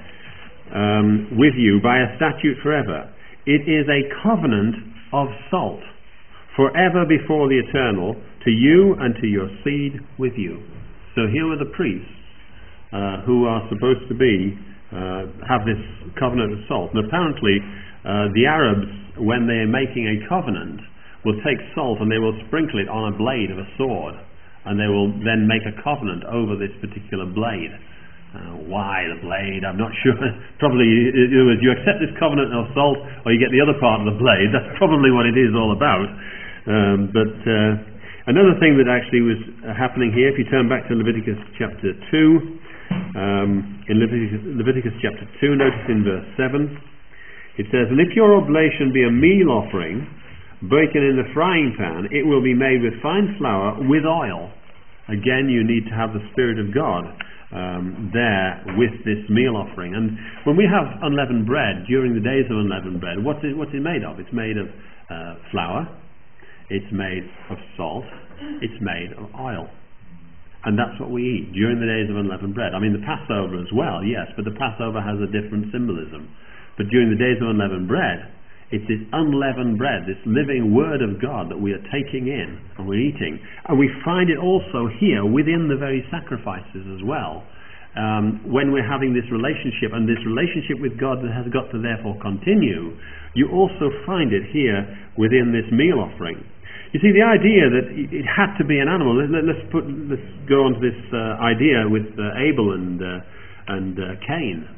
A: um, with you by a statute forever. It is a covenant of salt, forever before the Eternal, to you and to your seed with you. So here were the priests uh, who are supposed to be, uh, have this covenant of salt. And apparently uh, the Arabs, when they're making a covenant, will take salt and they will sprinkle it on a blade of a sword. And they will then make a covenant over this particular blade. Uh, why the blade? I'm not sure. Probably it was you accept this covenant of salt, or you get the other part of the blade. That's probably what it is all about. Um, but uh, another thing that actually was uh, happening here, if you turn back to Leviticus chapter two, um, in Leviticus, Leviticus chapter two, notice in verse seven, it says, and if your oblation be a meal offering, baken in the frying pan, it will be made with fine flour with oil. Again, you need to have the Spirit of God um, there with this meal offering. And when we have unleavened bread, during the days of unleavened bread, what's it, what's it made of? It's made of uh, flour, it's made of salt, it's made of oil. And that's what we eat during the days of unleavened bread. I mean, the Passover as well, yes, but the Passover has a different symbolism. But during the days of unleavened bread, it's this unleavened bread, this living Word of God that we are taking in and we're eating. And we find it also here within the very sacrifices as well. Um, when we're having this relationship, and this relationship with God that has got to therefore continue, you also find it here within this meal offering. You see, the idea that it had to be an animal, let's, put, let's go on to this uh, idea with uh, Abel and, uh, and uh, Cain.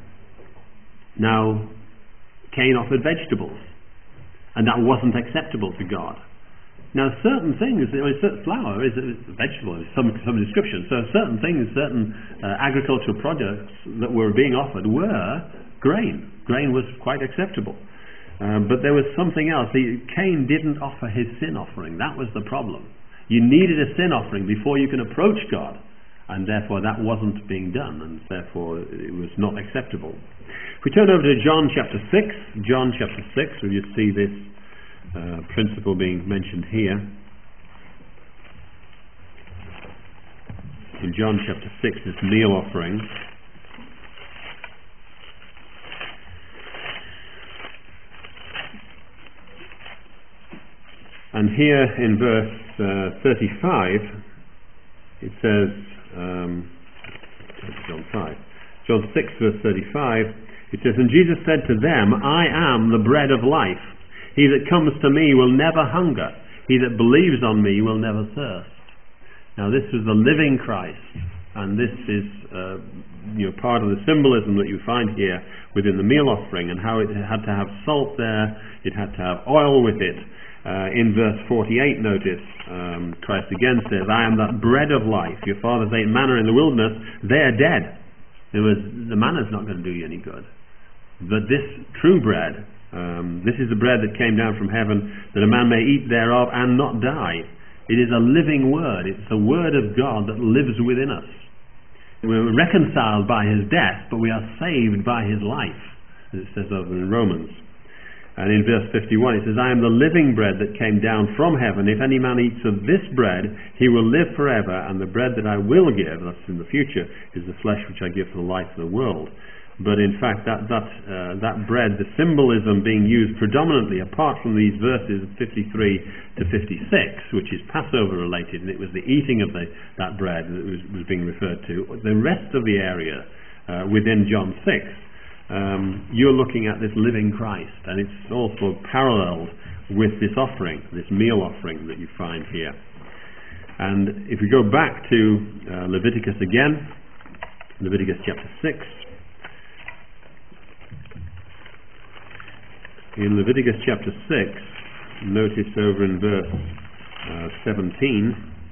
A: Now, Cain offered vegetables, and that wasn't acceptable to God. Now, certain things, I mean, flour is a vegetable, is some, some description, so certain things, certain uh, agricultural products that were being offered were grain. Grain was quite acceptable. Um, but there was something else. He, Cain didn't offer his sin offering. That was the problem. You needed a sin offering before you can approach God, and therefore that wasn't being done, and therefore it was not acceptable. If we turn over to John chapter six, John chapter six, we just see this uh, principle being mentioned here. In John chapter six, this meal offering. And here in verse uh, thirty-five, it says, um, John five, John six verse thirty-five, it says, and Jesus said to them, I am the bread of life. He that comes to me will never hunger. He that believes on me will never thirst. Now this is the living Christ, and this is uh, you know, part of the symbolism that you find here within the meal offering, and how it had to have salt there, it had to have oil with it. Uh, in verse forty-eight, notice, um, Christ again says, I am that bread of life. Your fathers ate manna in the wilderness, they are dead. It was, the manna's not going to do you any good. But this true bread, um, this is the bread that came down from heaven, that a man may eat thereof and not die. It is a living word. It's the word of God that lives within us. We're reconciled by his death, but we are saved by his life, as it says over in Romans. And in verse fifty-one it says, I am the living bread that came down from heaven. If any man eats of this bread, he will live forever. And the bread that I will give, that's in the future, is the flesh which I give for the life of the world. But in fact, that that uh, that bread, the symbolism being used predominantly, apart from these verses fifty-three to fifty-six, which is Passover related, and it was the eating of the, that bread that was, was being referred to. The rest of the area uh, within John six, um, you're looking at this living Christ, and it's also paralleled with this offering, this meal offering that you find here. And if we go back to uh, Leviticus again, Leviticus chapter six. In Leviticus chapter six, notice over in verse uh, seventeen,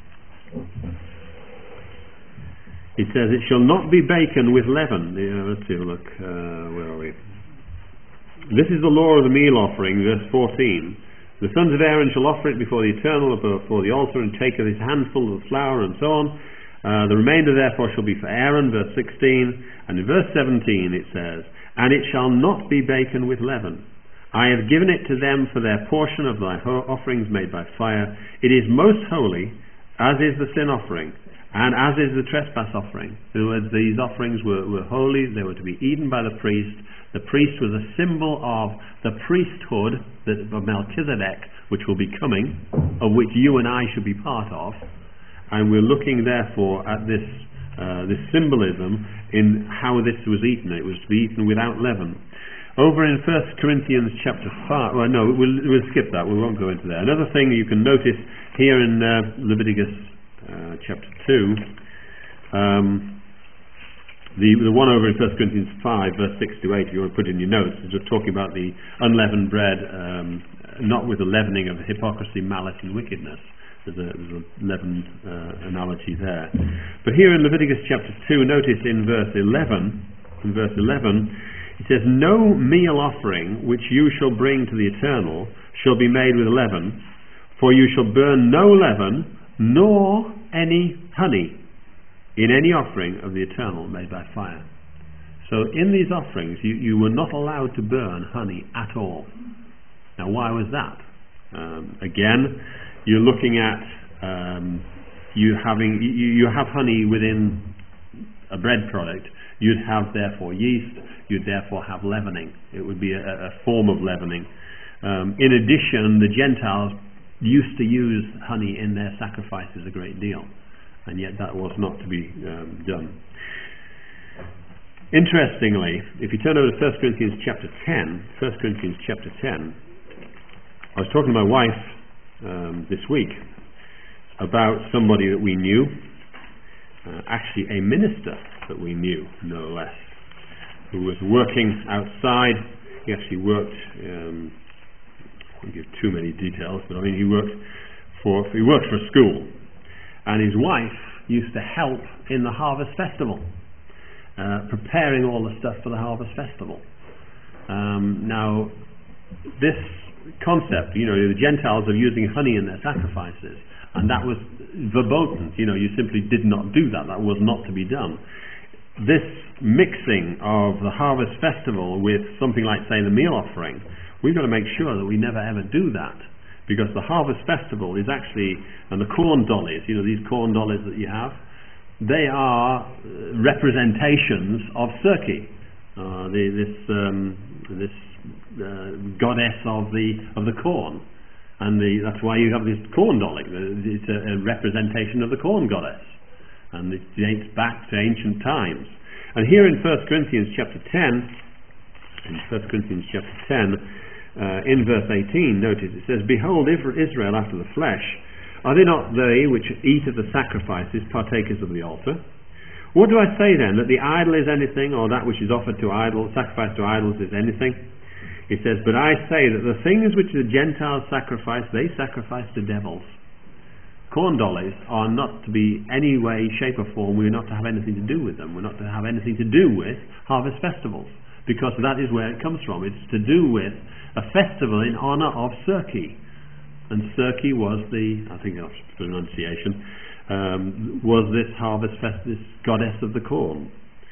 A: It says, it shall not be baken with leaven. Yeah, let's see, look, uh, where are we? This is the law of the meal offering, verse fourteen. The sons of Aaron shall offer it before the Eternal, before the altar, and take of his handful of flour, and so on. Uh, the remainder therefore shall be for Aaron, verse sixteen. And in verse seventeen it says, and it shall not be baken with leaven. I have given it to them for their portion of thy offerings made by fire. It is most holy, as is the sin offering, and as is the trespass offering. In other words, these offerings were, were holy, they were to be eaten by the priest. The priest was a symbol of the priesthood that, of Melchizedek, which will be coming, of which you and I should be part of. And we're looking therefore at this, uh, this symbolism in how this was eaten. It was to be eaten without leaven. Over in First Corinthians chapter five, well no, we'll, we'll skip that, we won't go into that. Another thing you can notice here in uh, Leviticus uh, chapter two, um, The, the one over in First Corinthians five, verse six to eight, if you want to put in your notes, is just talking about the unleavened bread, um, not with the leavening of hypocrisy, malice, and wickedness. There's a, there's a leavened uh, analogy there. But here in Leviticus chapter two, notice in verse eleven, in verse eleven, it says, no meal offering which you shall bring to the Eternal shall be made with leaven, for you shall burn no leaven, nor any honey in any offering of the Eternal made by fire. So in these offerings you, you were not allowed to burn honey at all. Now why was that? Um, again, you're looking at um, you having you, you have honey within a bread product. You'd have therefore yeast, you'd therefore have leavening. It would be a, a form of leavening. Um, in addition, the Gentiles used to use honey in their sacrifices a great deal, and yet that was not to be um, done. Interestingly, if you turn over to First Corinthians chapter ten, First Corinthians chapter ten, I was talking to my wife um, this week about somebody that we knew, uh, actually a minister that we knew, no less, who was working outside. He actually worked, um, I won't give too many details, but I mean he worked for he worked for a school, and his wife used to help in the Harvest Festival, uh, preparing all the stuff for the Harvest Festival. Um, now, this concept, you know, the Gentiles are using honey in their sacrifices, and that was verboten. You know, you simply did not do that. That was not to be done. This mixing of the Harvest Festival with something like, say, the meal offering, we've got to make sure that we never ever do that, because the Harvest Festival is actually, and the corn dollies, you know, these corn dollies that you have, they are representations of Circe, uh, the, this um, this uh, goddess of the of the corn, and the, that's why you have this corn dolly. It's a, a representation of the corn goddess, and it dates back to ancient times. And here in First Corinthians chapter ten, in First Corinthians chapter ten, uh, in verse eighteen, notice it says, behold, Israel after the flesh, are they not they which eat of the sacrifices partakers of the altar? What do I say then, that the idol is anything, or that which is offered to idols, sacrificed to idols is anything? It says, but I say that the things which the Gentiles sacrifice, they sacrifice to devils. Corn dollies are not to be any way, shape or form, we're not to have anything to do with them. We're not to have anything to do with harvest festivals, because that is where it comes from. It's to do with a festival in honor of Circe. And Circe was the, I think that's pronunciation, um, was this harvest fest, this goddess of the corn.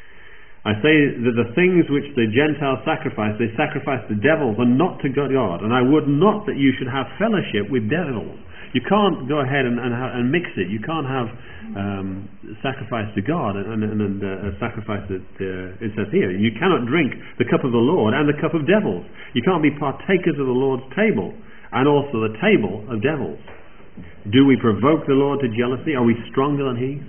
A: I say that the things which the Gentiles sacrifice, they sacrifice to devils and not to God. And I would not that you should have fellowship with devils. You can't go ahead and, and, and mix it. You can't have um, sacrifice to God and, and, and uh, a sacrifice that uh, it says here. You cannot drink the cup of the Lord and the cup of devils. You can't be partakers of the Lord's table and also the table of devils. Do we provoke the Lord to jealousy? Are we stronger than He?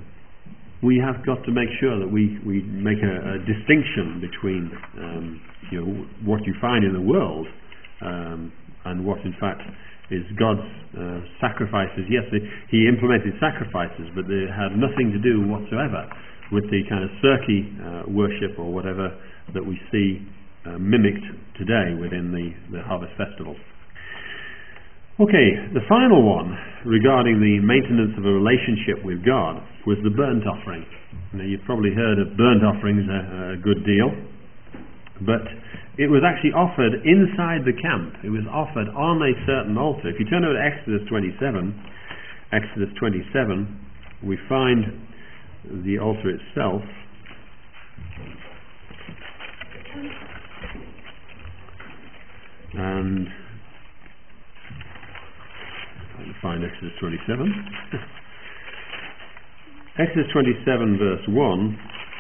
A: We have got to make sure that we, we make a, a distinction between um, you know, what you find in the world um, and what in fact is God's uh, sacrifices. Yes, He implemented sacrifices, but they had nothing to do whatsoever with the kind of Circe uh, worship or whatever that we see uh, mimicked today within the, the Harvest Festival. Okay, the final one regarding the maintenance of a relationship with God was the burnt offering. Now, you've probably heard of burnt offerings a, a good deal, but it was actually offered inside the camp. It was offered on a certain altar. If you turn over to Exodus twenty-seven, Exodus twenty-seven, we find the altar itself. And I'll find Exodus twenty-seven. Exodus twenty-seven verse one,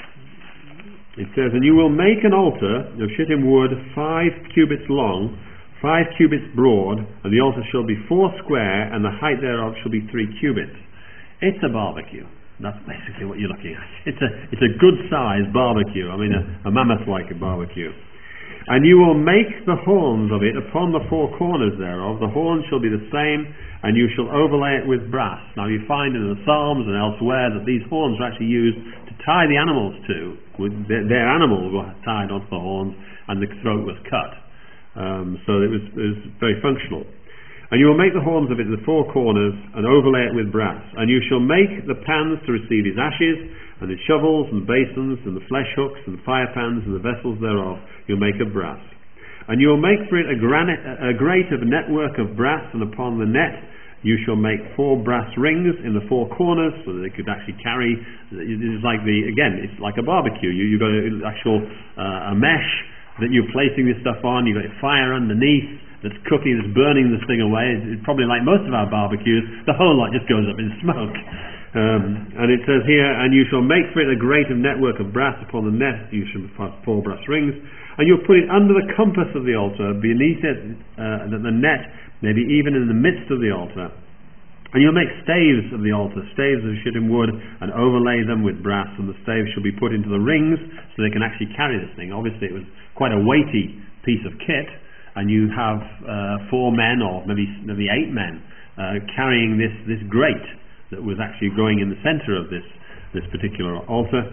A: it says, "And you will make an altar of shittim wood five cubits long, five cubits broad, and the altar shall be four square, and the height thereof shall be three cubits." It's a barbecue. That's basically what you're looking at. It's a it's a good sized barbecue. I mean a, a mammoth like a barbecue. "And you will make the horns of it upon the four corners thereof. The horns shall be the same, and you shall overlay it with brass." Now you find in the Psalms and elsewhere that these horns were actually used to tie the animals to. With their, their animals were tied onto the horns, and the throat was cut. Um, so it was, it was very functional. "And you will make the horns of it the four corners, and overlay it with brass. And you shall make the pans to receive his ashes, and the shovels, and the basins, and the flesh hooks, and the fire pans, and the vessels thereof you'll make of brass. And you will make for it a, granite, a grate of network of brass, and upon the net you shall make four brass rings in the four corners, so that they could actually carry. It's like the again, it's like a barbecue. You, you've got an actual uh, a mesh that you're placing this stuff on. You've got fire underneath that's cooking, that's burning this thing away. It's, it's probably like most of our barbecues. The whole lot just goes up in smoke. Um, and it says here, "And you shall make for it a grate of network of brass upon the net. You shall have four brass rings. And you'll put it under the compass of the altar, beneath it, uh, that the net may be even in the midst of the altar. And you'll make staves of the altar, staves of shittim wood, and overlay them with brass. And the staves shall be put into the rings, so they can actually carry this thing." Obviously it was quite a weighty piece of kit, and you have uh, four men, or maybe maybe eight men, uh, carrying this, this grate that was actually going in the center of this, this particular altar.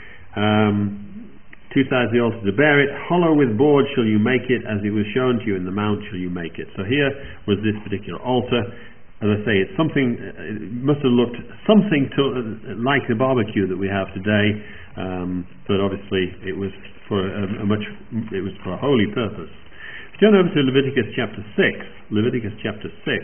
A: Um, Two sides of the altar to bear it, hollow with boards shall you make it, as it was shown to you in the mount shall you make it. So here was this particular altar. As I say, it's something, it must have looked something to, uh, like the barbecue that we have today, um, but obviously it was for a, a much, it was for a holy purpose. If you turn over to Leviticus chapter six, Leviticus chapter six,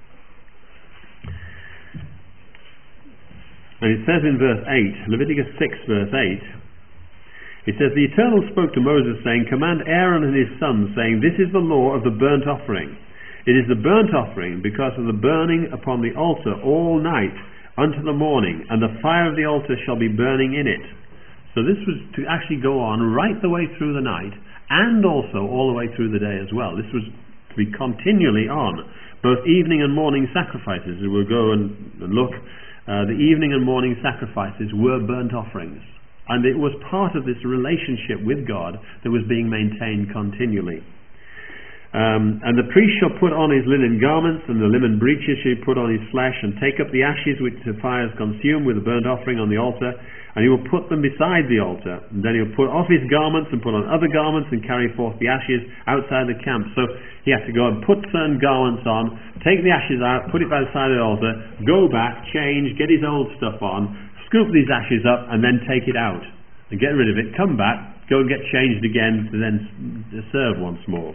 A: and it says in verse eight, Leviticus six verse eight, it says, "The Eternal spoke to Moses, saying, Command Aaron and his sons, saying, This is the law of the burnt offering. It is the burnt offering because of the burning upon the altar all night unto the morning, and the fire of the altar shall be burning in it." So this was to actually go on right the way through the night, and also all the way through the day as well. This was to be continually on. Both evening and morning sacrifices, we will go and, and look, uh, the evening and morning sacrifices were burnt offerings. And it was part of this relationship with God that was being maintained continually. Um, "and the priest shall put on his linen garments, and the linen breeches shall he put on his flesh, and take up the ashes which the fire has consumed with the burnt offering on the altar, and he will put them beside the altar. And then he will put off his garments, and put on other garments, and carry forth the ashes outside the camp." So he has to go and put certain garments on, take the ashes out, put it by the side of the altar, go back, change, get his old stuff on, scoop these ashes up, and then take it out and get rid of it, come back, go and get changed again to then serve once more.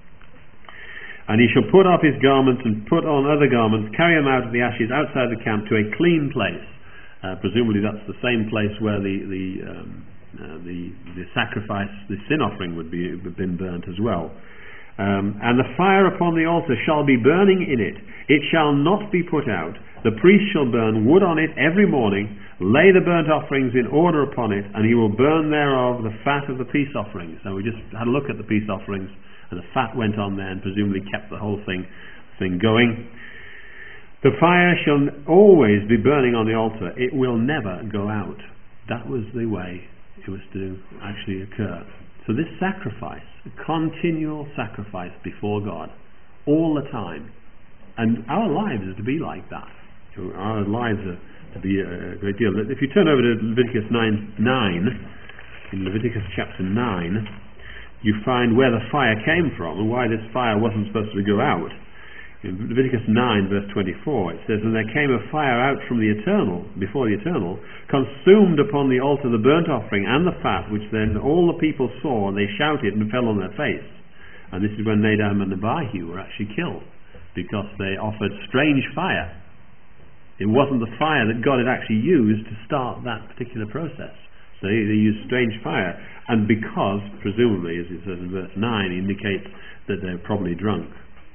A: "And he shall put off his garments and put on other garments, carry them out of the ashes outside the camp to a clean place." Uh, presumably that's the same place where the the, um, uh, the the sacrifice, the sin offering would be have been burnt as well. Um, "and the fire upon the altar shall be burning in it. It shall not be put out. The priest shall burn wood on it every morning, lay the burnt offerings in order upon it, and he will burn thereof the fat of the peace offerings." So we just had a look at the peace offerings, and the fat went on there and presumably kept the whole thing, thing going. "The fire shall always be burning on the altar. It will never go out." That was the way it was to actually occur. So this sacrifice, a continual sacrifice before God, all the time. And our lives are to be like that. Our lives are to be a great deal. If you turn over to Leviticus nine, nine, in Leviticus chapter nine, you find where the fire came from and why this fire wasn't supposed to go out. In Leviticus nine verse twenty-four it says, "And there came a fire out from the Eternal, before the Eternal, consumed upon the altar the burnt offering and the fat, which then all the people saw, and they shouted and fell on their face." And this is when Nadab and Abihu were actually killed, because they offered strange fire. It wasn't the fire that God had actually used to start that particular process. So they, they used strange fire, and because, presumably, as it says in verse nine, indicates that they're probably drunk.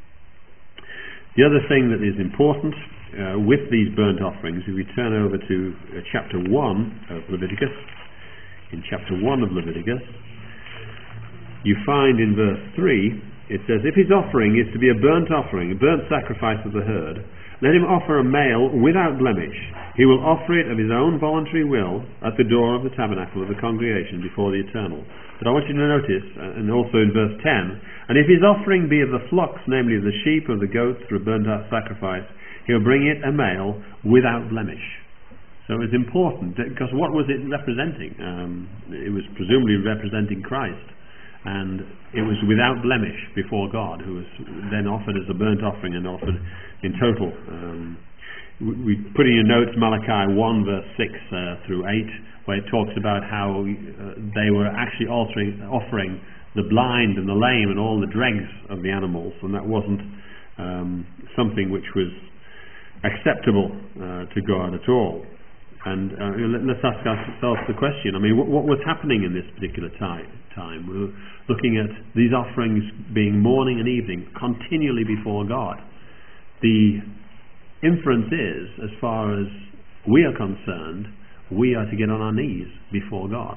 A: The other thing that is important uh, with these burnt offerings, if we turn over to uh, chapter one of Leviticus, in chapter one of Leviticus, you find in verse three, it says, "If his offering is to be a burnt offering, a burnt sacrifice of the herd, let him offer a male without blemish. He will offer it of his own voluntary will at the door of the tabernacle of the congregation before the Eternal." But I want you to notice, uh, and also in verse ten, "And if his offering be of the flocks, namely of the sheep or the goats for a burnt out sacrifice, he will bring it a male without blemish." So it was important, because what was it representing? Um, it was presumably representing Christ. And it was without blemish before God, who was then offered as a burnt offering and offered in total. Um, we, we put in your notes Malachi one verse six uh, through eight, where it talks about how uh, they were actually altering, offering the blind and the lame and all the dregs of the animals, and that wasn't um, something which was acceptable uh, to God at all. And uh, let, let's ask ourselves the question, I mean, what, what was happening in this particular time? time? We were looking at these offerings being morning and evening, continually before God. The inference is, as far as we are concerned, we are to get on our knees before God,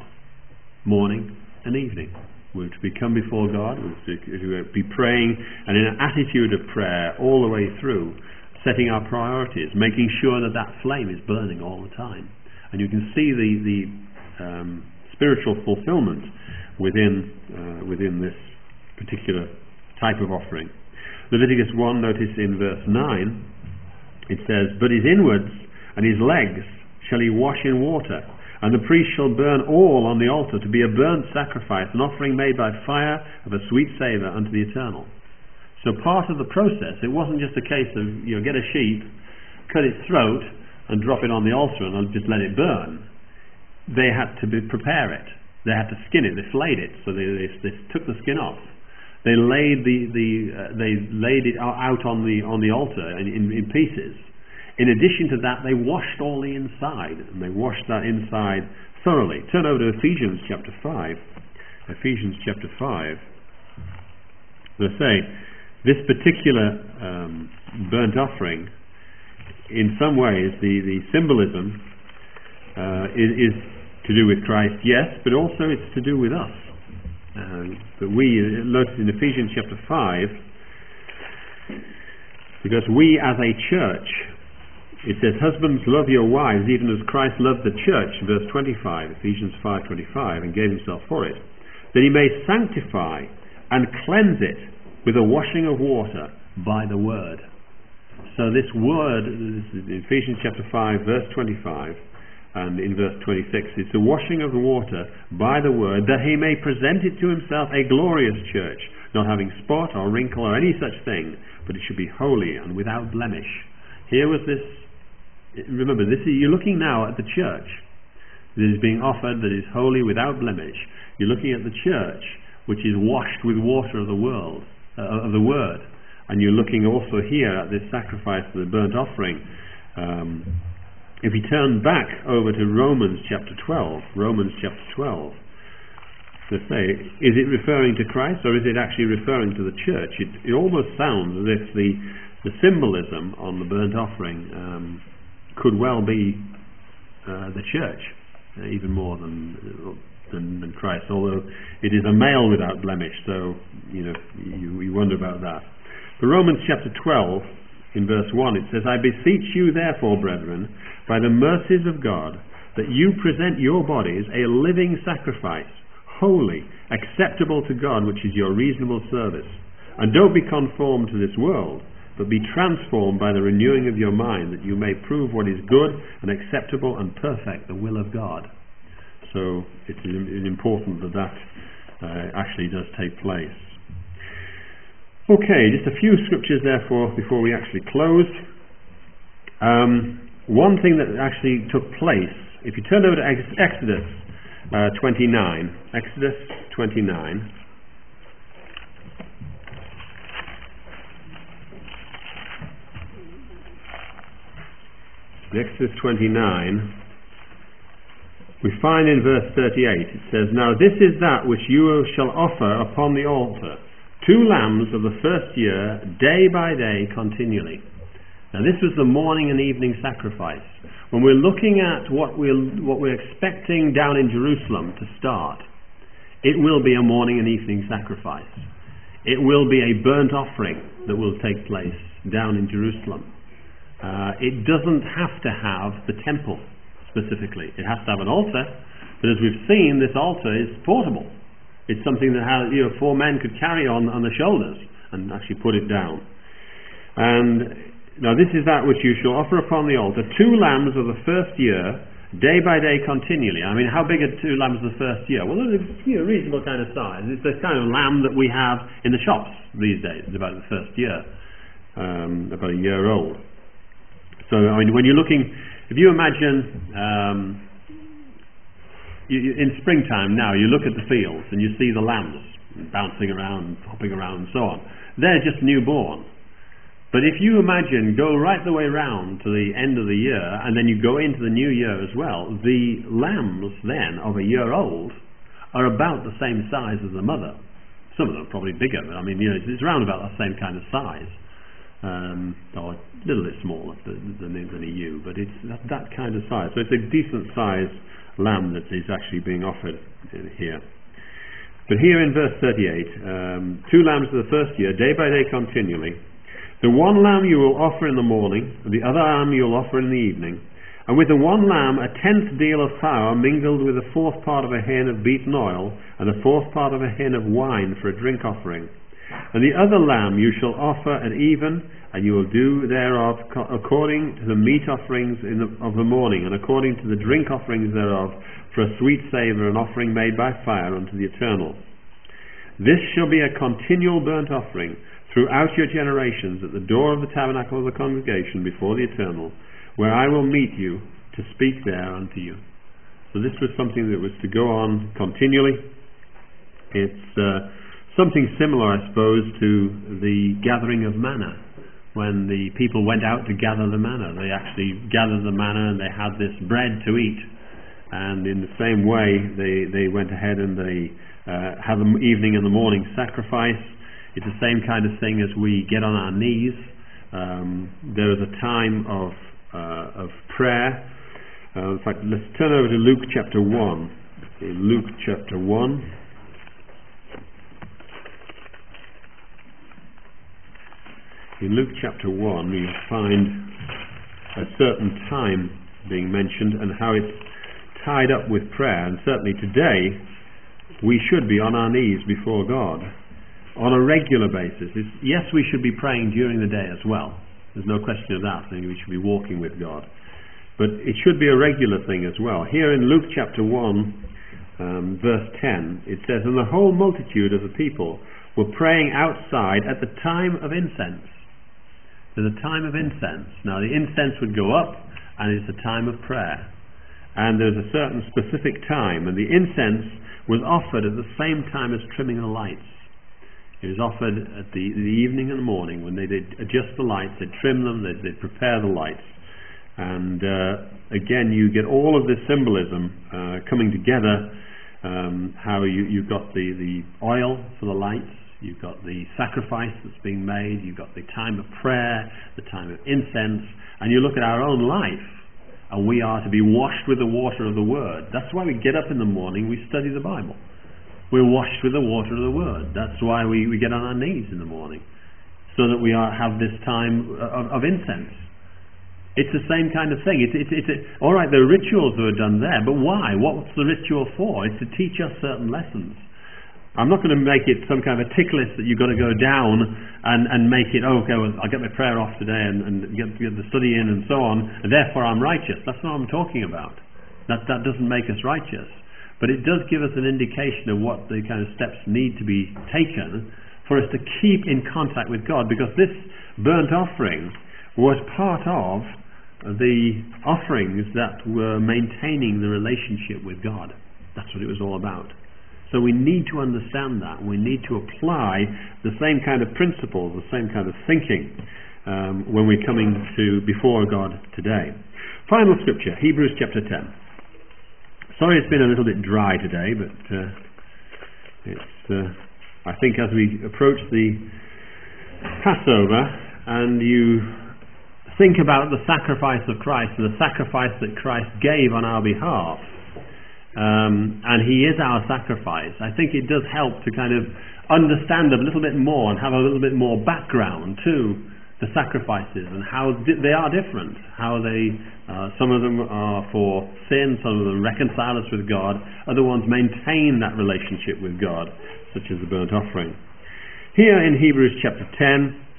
A: morning and evening. We're to be come before God, we're to be praying, and in an attitude of prayer all the way through, setting our priorities, making sure that that flame is burning all the time. And you can see the, the um, spiritual fulfillment within uh, within this particular type of offering. Leviticus one, notice in verse nine, it says, "But his inwards and his legs shall he wash in water, and the priest shall burn all on the altar to be a burnt sacrifice, an offering made by fire of a sweet savour unto the Eternal." So part of the process, it wasn't just a case of, you know, get a sheep, cut its throat and drop it on the altar and just let it burn. They had to be, prepare it. They had to skin it. They flayed it. So they, they, they took the skin off. They laid the, the uh, they laid it out on the on the altar in, in, in pieces. In addition to that, they washed all the inside, and they washed that inside thoroughly. Turn over to Ephesians chapter five. Ephesians chapter five. They say, this particular um, burnt offering, in some ways, the, the symbolism uh, is, is to do with Christ, yes, but also it's to do with us. Uh, but we, notice in Ephesians chapter five, because we as a church, it says, "Husbands, love your wives, even as Christ loved the church," verse twenty-five, Ephesians five twenty-five, "and gave himself for it, that he may sanctify and cleanse it with a washing of water by the word." So this word, this is in Ephesians chapter five, verse twenty-five, and in verse twenty-six, it's the washing of the water by the word, that he may present it to himself a glorious church, not having spot or wrinkle or any such thing, but it should be holy and without blemish. Here was this, remember, this is, you're looking now at the church that is being offered, that is holy without blemish. You're looking at the church which is washed with water of the world, uh, of the word, and you're looking also here at this sacrifice of the burnt offering. Um, if you turn back over to Romans chapter twelve, Romans chapter twelve, to say, is it referring to Christ or is it actually referring to the church? It, it almost sounds as if the the symbolism on the burnt offering um, could well be uh, the church, uh, even more than, than than Christ. Although it is a male without blemish, so you know you, you wonder about that. For Romans chapter twelve, in verse one, it says, "I beseech you therefore, brethren, by the mercies of God, that you present your bodies a living sacrifice, holy, acceptable to God, which is your reasonable service. And don't be conformed to this world, but be transformed by the renewing of your mind, that you may prove what is good and acceptable and perfect, the will of God." So it is important that that uh, actually does take place. Okay, just a few scriptures therefore before we actually close. Um, one thing that actually took place, if you turn over to Ex- Exodus uh, twenty-nine, Exodus twenty-nine. Exodus twenty-nine, we find in verse thirty-eight, it says, "Now this is that which you shall offer upon the altar, two lambs of the first year, day by day, continually." Now this was the morning and evening sacrifice. When we're looking at what we're, what we're expecting down in Jerusalem to start, it will be a morning and evening sacrifice. It will be a burnt offering that will take place down in Jerusalem. Uh, it doesn't have to have the temple specifically. It has to have an altar, but as we've seen, this altar is portable. It's something that has, you know, four men could carry on on the shoulders and actually put it down. And now this is that which you shall offer upon the altar, two lambs of the first year, day by day continually. I mean, how big are two lambs of the first year? Well, it's, you know, reasonable kind of size. It's the kind of lamb that we have in the shops these days. It's about the first year, um, about a year old. So, I mean, when you're looking, if you imagine um, you, you, in springtime now, you look at the fields and you see the lambs bouncing around, hopping around and so on. They're just newborn. But if you imagine, go right the way round to the end of the year, and then you go into the new year as well, the lambs then of a year old are about the same size as the mother. Some of them are probably bigger, but I mean, you know, it's, it's around about the same kind of size. Um, or a little bit smaller than, than, than a ewe, but it's that, that kind of size. So it's a decent sized lamb that is actually being offered here. But here in verse thirty-eight, um, two lambs of the first year, day by day continually. The one lamb you will offer in the morning, and the other lamb you will offer in the evening. And with the one lamb a tenth deal of flour mingled with a fourth part of a hin of beaten oil, and a fourth part of a hin of wine for a drink offering. And the other lamb you shall offer at even, and you will do thereof co- according to the meat offerings in the, of the morning, and according to the drink offerings thereof, for a sweet savour, an offering made by fire unto the Eternal. This shall be a continual burnt offering throughout your generations at the door of the tabernacle of the congregation before the Eternal, where I will meet you to speak there unto you. So this was something that was to go on continually. It's uh, something similar, I suppose, to the gathering of manna. When the people went out to gather the manna, they actually gathered the manna and they had this bread to eat. And in the same way, they, they went ahead and they uh, had the evening and the morning sacrifice. It's the same kind of thing as we get on our knees. Um, there is a time of, uh, of prayer. Uh, in fact, let's turn over to Luke chapter one. Luke chapter one. In Luke chapter one, you find a certain time being mentioned and how it's tied up with prayer. And certainly today, we should be on our knees before God on a regular basis. It's, yes, we should be praying during the day as well. There's no question of that. I think we should be walking with God. But it should be a regular thing as well. Here in Luke chapter one, um, verse ten, it says, "And the whole multitude of the people were praying outside at the time of incense." There's a time of incense. Now the incense would go up and it's a time of prayer. And there's a certain specific time, and the incense was offered at the same time as trimming the lights. It was offered at the, the evening and the morning when they did adjust the lights, they'd trim them, they'd, they'd prepare the lights. And uh, again, you get all of this symbolism uh, coming together, um, how you, you've got the, the oil for the lights, you've got the sacrifice that's being made, you've got the time of prayer, the time of incense, and you look at our own life, and we are to be washed with the water of the Word. That's why we get up in the morning, we study the Bible. We're washed with the water of the Word. That's why we, we get on our knees in the morning, so that we are, have this time of, of incense. It's the same kind of thing. It's, it's, it's a, all right, the rituals are done there, but why? What's the ritual for? It's to teach us certain lessons. I'm not going to make it some kind of a tick list that you've got to go down and, and make it, oh, okay, well, I'll get my prayer off today and, and get, get the study in and so on, and therefore I'm righteous. That's not what I'm talking about. That, that doesn't make us righteous. But it does give us an indication of what the kind of steps need to be taken for us to keep in contact with God, because this burnt offering was part of the offerings that were maintaining the relationship with God. That's what it was all about. So we need to understand that. We need to apply the same kind of principles, the same kind of thinking um, when we're coming to before God today. Final scripture, Hebrews chapter ten. Sorry it's been a little bit dry today, but uh, it's, uh, I think as we approach the Passover and you think about the sacrifice of Christ, and the sacrifice that Christ gave on our behalf, um, and He is our sacrifice, I think it does help to kind of understand a little bit more and have a little bit more background to the sacrifices and how di- they are different, how they, uh, some of them are for sin, some of them reconcile us with God, other ones maintain that relationship with God, such as the burnt offering. Here in Hebrews chapter ten,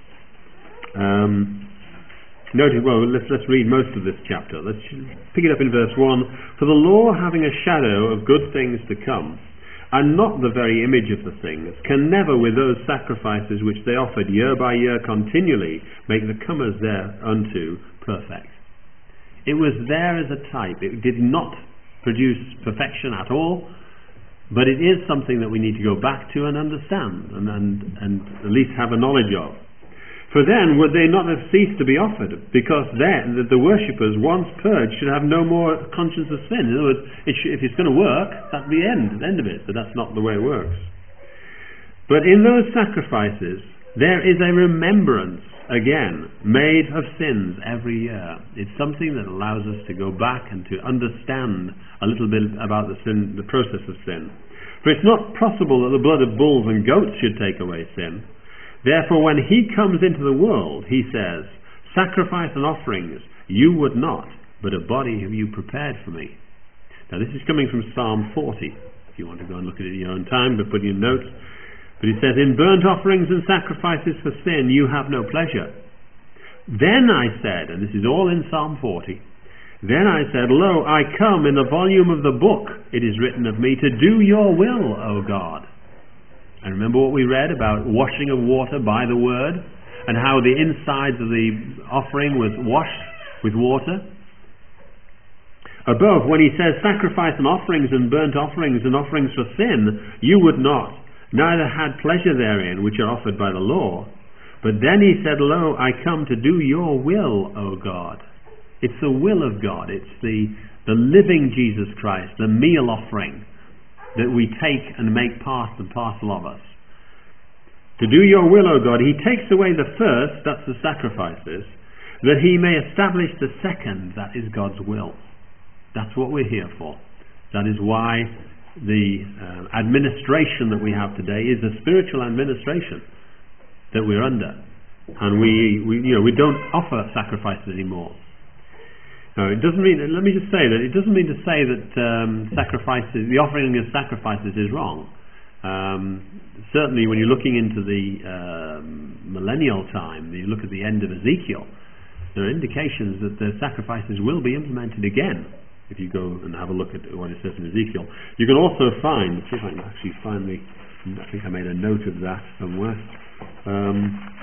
A: um, notice, well, let's, let's read most of this chapter. Let's pick it up in verse one. For the law, having a shadow of good things to come, and not the very image of the things, can never, with those sacrifices which they offered year by year continually, make the comers thereunto perfect. It was there as a type. It did not produce perfection at all, but it is something that we need to go back to and understand, and, and, and at least have a knowledge of. For then would they not have ceased to be offered, because then the, the worshippers, once purged, should have no more conscience of sin. In other words, it should, if it's going to work, that's the end, the end of it, but that's not the way it works. But in those sacrifices, there is a remembrance, again, made of sins every year. It's something that allows us to go back and to understand a little bit about the sin, the process of sin. For it's not possible that the blood of bulls and goats should take away sin. Therefore, when He comes into the world, He says, sacrifice and offerings you would not, but a body have you prepared for me. Now this is coming from Psalm forty, if you want to go and look at it in your own time, but put in your notes. But it says, in burnt offerings and sacrifices for sin you have no pleasure. Then I said, and this is all in Psalm forty, then I said, lo, I come, in the volume of the book it is written of me, to do your will, O God. And remember what we read about washing of water by the word, and how the insides of the offering was washed with water. Above, when he says sacrifice and offerings and burnt offerings and offerings for sin, you would not, neither had pleasure therein, which are offered by the law. But then he said, lo, I come to do your will, O God. It's the will of God. It's the, the living Jesus Christ, the meal offering that we take and make part and parcel of us. To do your will, O God, He takes away the first, that's the sacrifices, that He may establish the second, that is God's will. That's what we're here for. That is why the uh, administration that we have today is a spiritual administration that we're under. And we, we, you know, we don't offer sacrifices anymore. No, it doesn't mean, let me just say that it doesn't mean to say that um, sacrifices, the offering of sacrifices is wrong. Um, certainly when you're looking into the um, millennial time, you look at the end of Ezekiel, there are indications that the sacrifices will be implemented again. If you go and have a look at what it says in Ezekiel. You can also find, see if I can actually find the, I think I made a note of that somewhere. Um,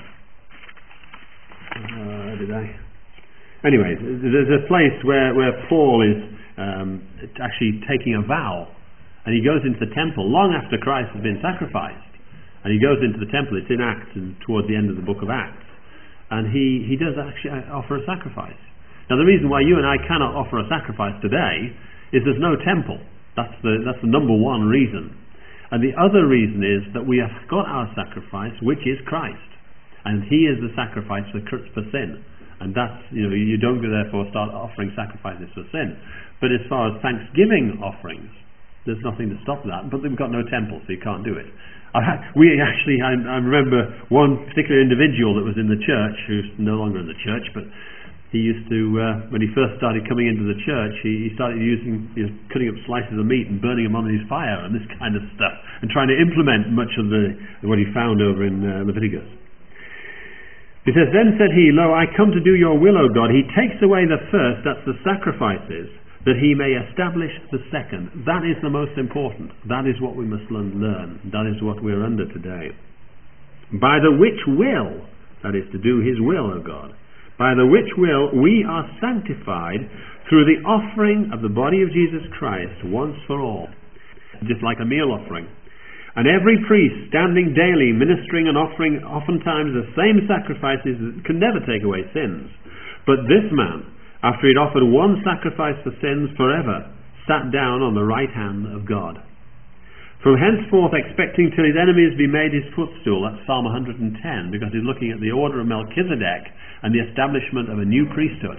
A: uh, did I? Anyway, there's a place where, where Paul is um, actually taking a vow, and he goes into the temple long after Christ has been sacrificed, and he goes into the temple. It's in Acts, and towards the end of the book of Acts, and he, he does actually offer a sacrifice. Now the reason why you and I cannot offer a sacrifice today is there's no temple. That's the, that's the number one reason. And the other reason is that we have got our sacrifice, which is Christ, and He is the sacrifice for, for sin. And that's, you know, you don't therefore start offering sacrifices for sin. But as far as thanksgiving offerings, there's nothing to stop that. But we've got no temple, so you can't do it. I, we actually, I, I remember one particular individual that was in the church, who's no longer in the church, but he used to, uh, when he first started coming into the church, he, he started using, you know, cutting up slices of meat and burning them on his fire and this kind of stuff, and trying to implement much of the what he found over in uh, Leviticus. He says, then said he, lo, I come to do your will, O God. He takes away the first, that's the sacrifices, that He may establish the second. That is the most important. That is what we must learn. That is what we're under today. by the which will, that is to do his will, O God, by the which will we are sanctified through the offering of the body of Jesus Christ once for all, just like a meal offering. And every priest standing daily ministering and offering oftentimes the same sacrifices that can never take away sins. But this man, after he had offered one sacrifice for sins forever, sat down on the right hand of God. From henceforth expecting till his enemies be made his footstool. That's Psalm one hundred ten, because he's looking at the order of Melchizedek and the establishment of a new priesthood.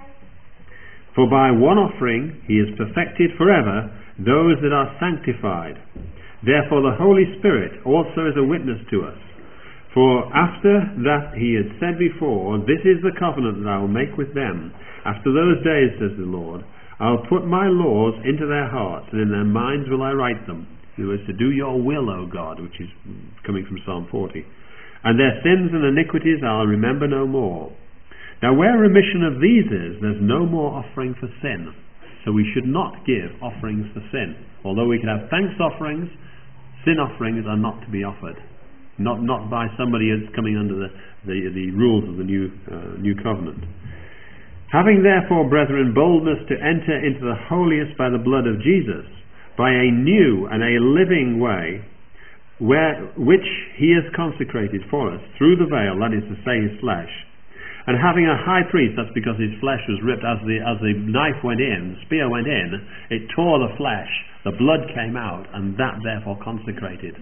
A: For by one offering he has perfected forever those that are sanctified. Therefore the Holy Spirit also is a witness to us. For after that he had said before, this is the covenant that I will make with them. After those days, says the Lord, I will put my laws into their hearts, and in their minds will I write them. It was to do your will, O God, which is coming from Psalm forty. And their sins and iniquities I'll remember no more. Now where remission of these is, there's no more offering for sin. So we should not give offerings for sin. Although we can have thanks offerings, sin offerings are not to be offered. Not not by somebody who's coming under the, the, the rules of the new, uh, new covenant. Having therefore, brethren, boldness to enter into the holiest by the blood of Jesus, by a new and a living way, where, which he has consecrated for us through the veil, that is to say his flesh, and having a high priest, that's because his flesh was ripped as the, as the knife went in, the spear went in, it tore the flesh, the blood came out, and that therefore consecrated.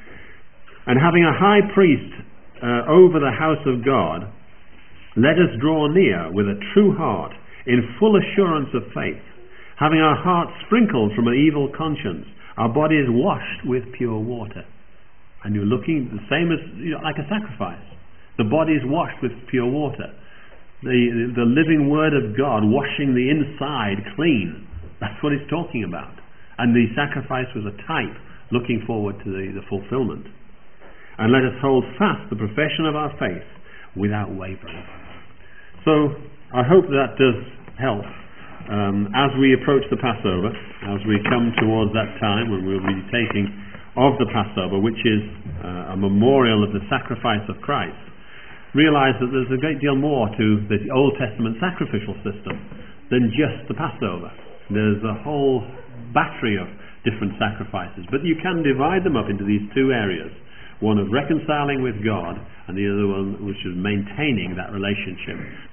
A: And having a high priest uh, over the house of God, let us draw near with a true heart, in full assurance of faith, having our hearts sprinkled from an evil conscience, our bodies washed with pure water. And you're looking the same as, you know, like a sacrifice. The body is washed with pure water. The, the living word of God washing the inside clean. That's what it's talking about. And the sacrifice was a type looking forward to the, the fulfillment. And let us hold fast the profession of our faith without wavering. So I hope that does help. Um, as we approach the Passover, as we come towards that time when we'll be taking of the Passover, which is uh, a memorial of the sacrifice of Christ, realize that there's a great deal more to the Old Testament sacrificial system than just the Passover. There's a whole battery of different sacrifices, but you can divide them up into these two areas, one of reconciling with God and the other one which is maintaining that relationship